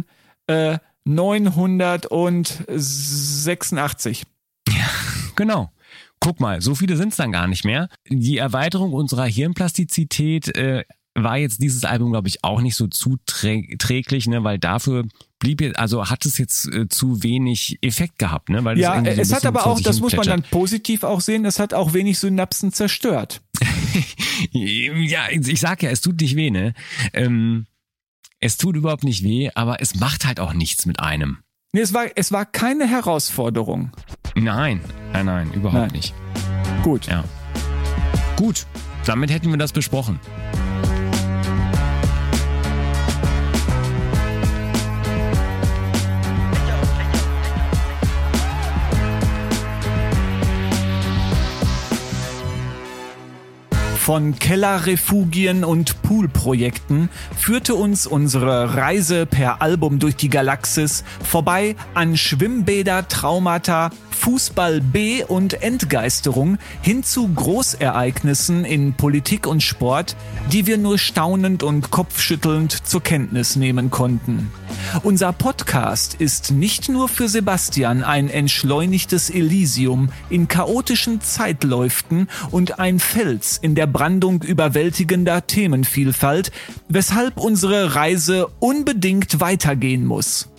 S3: 986.
S4: genau. Guck mal, so viele sind es dann gar nicht mehr. Die Erweiterung unserer Hirnplastizität war jetzt dieses Album, glaube ich, auch nicht so zuträglich, ne, weil dafür hat es jetzt zu wenig Effekt gehabt, ne? Weil
S3: Ja,
S4: irgendwie so ein
S3: es hat
S4: bisschen
S3: aber
S4: vor
S3: auch,
S4: sich
S3: das
S4: hin
S3: muss man dann
S4: plätschert.
S3: positiv auch sehen, es hat auch wenig Synapsen zerstört.
S4: Ja, ich sag ja, es tut nicht weh, ne? Es tut überhaupt nicht weh, aber es macht halt auch nichts mit einem.
S3: Nee, es war keine Herausforderung.
S4: Nein, überhaupt
S3: Nein.
S4: nicht.
S3: Gut.
S4: Ja. Gut, damit hätten wir das besprochen.
S3: Von Kellerrefugien und Poolprojekten führte uns unsere Reise per Album durch die Galaxis vorbei an Schwimmbäder, Traumata, Fußball B und Entgeisterung hin zu Großereignissen in Politik und Sport, die wir nur staunend und kopfschüttelnd zur Kenntnis nehmen konnten. Unser Podcast ist nicht nur für Sebastian ein entschleunigtes Elysium in chaotischen Zeitläuften und ein Fels in der Brandung überwältigender Themenvielfalt, weshalb unsere Reise unbedingt weitergehen muss.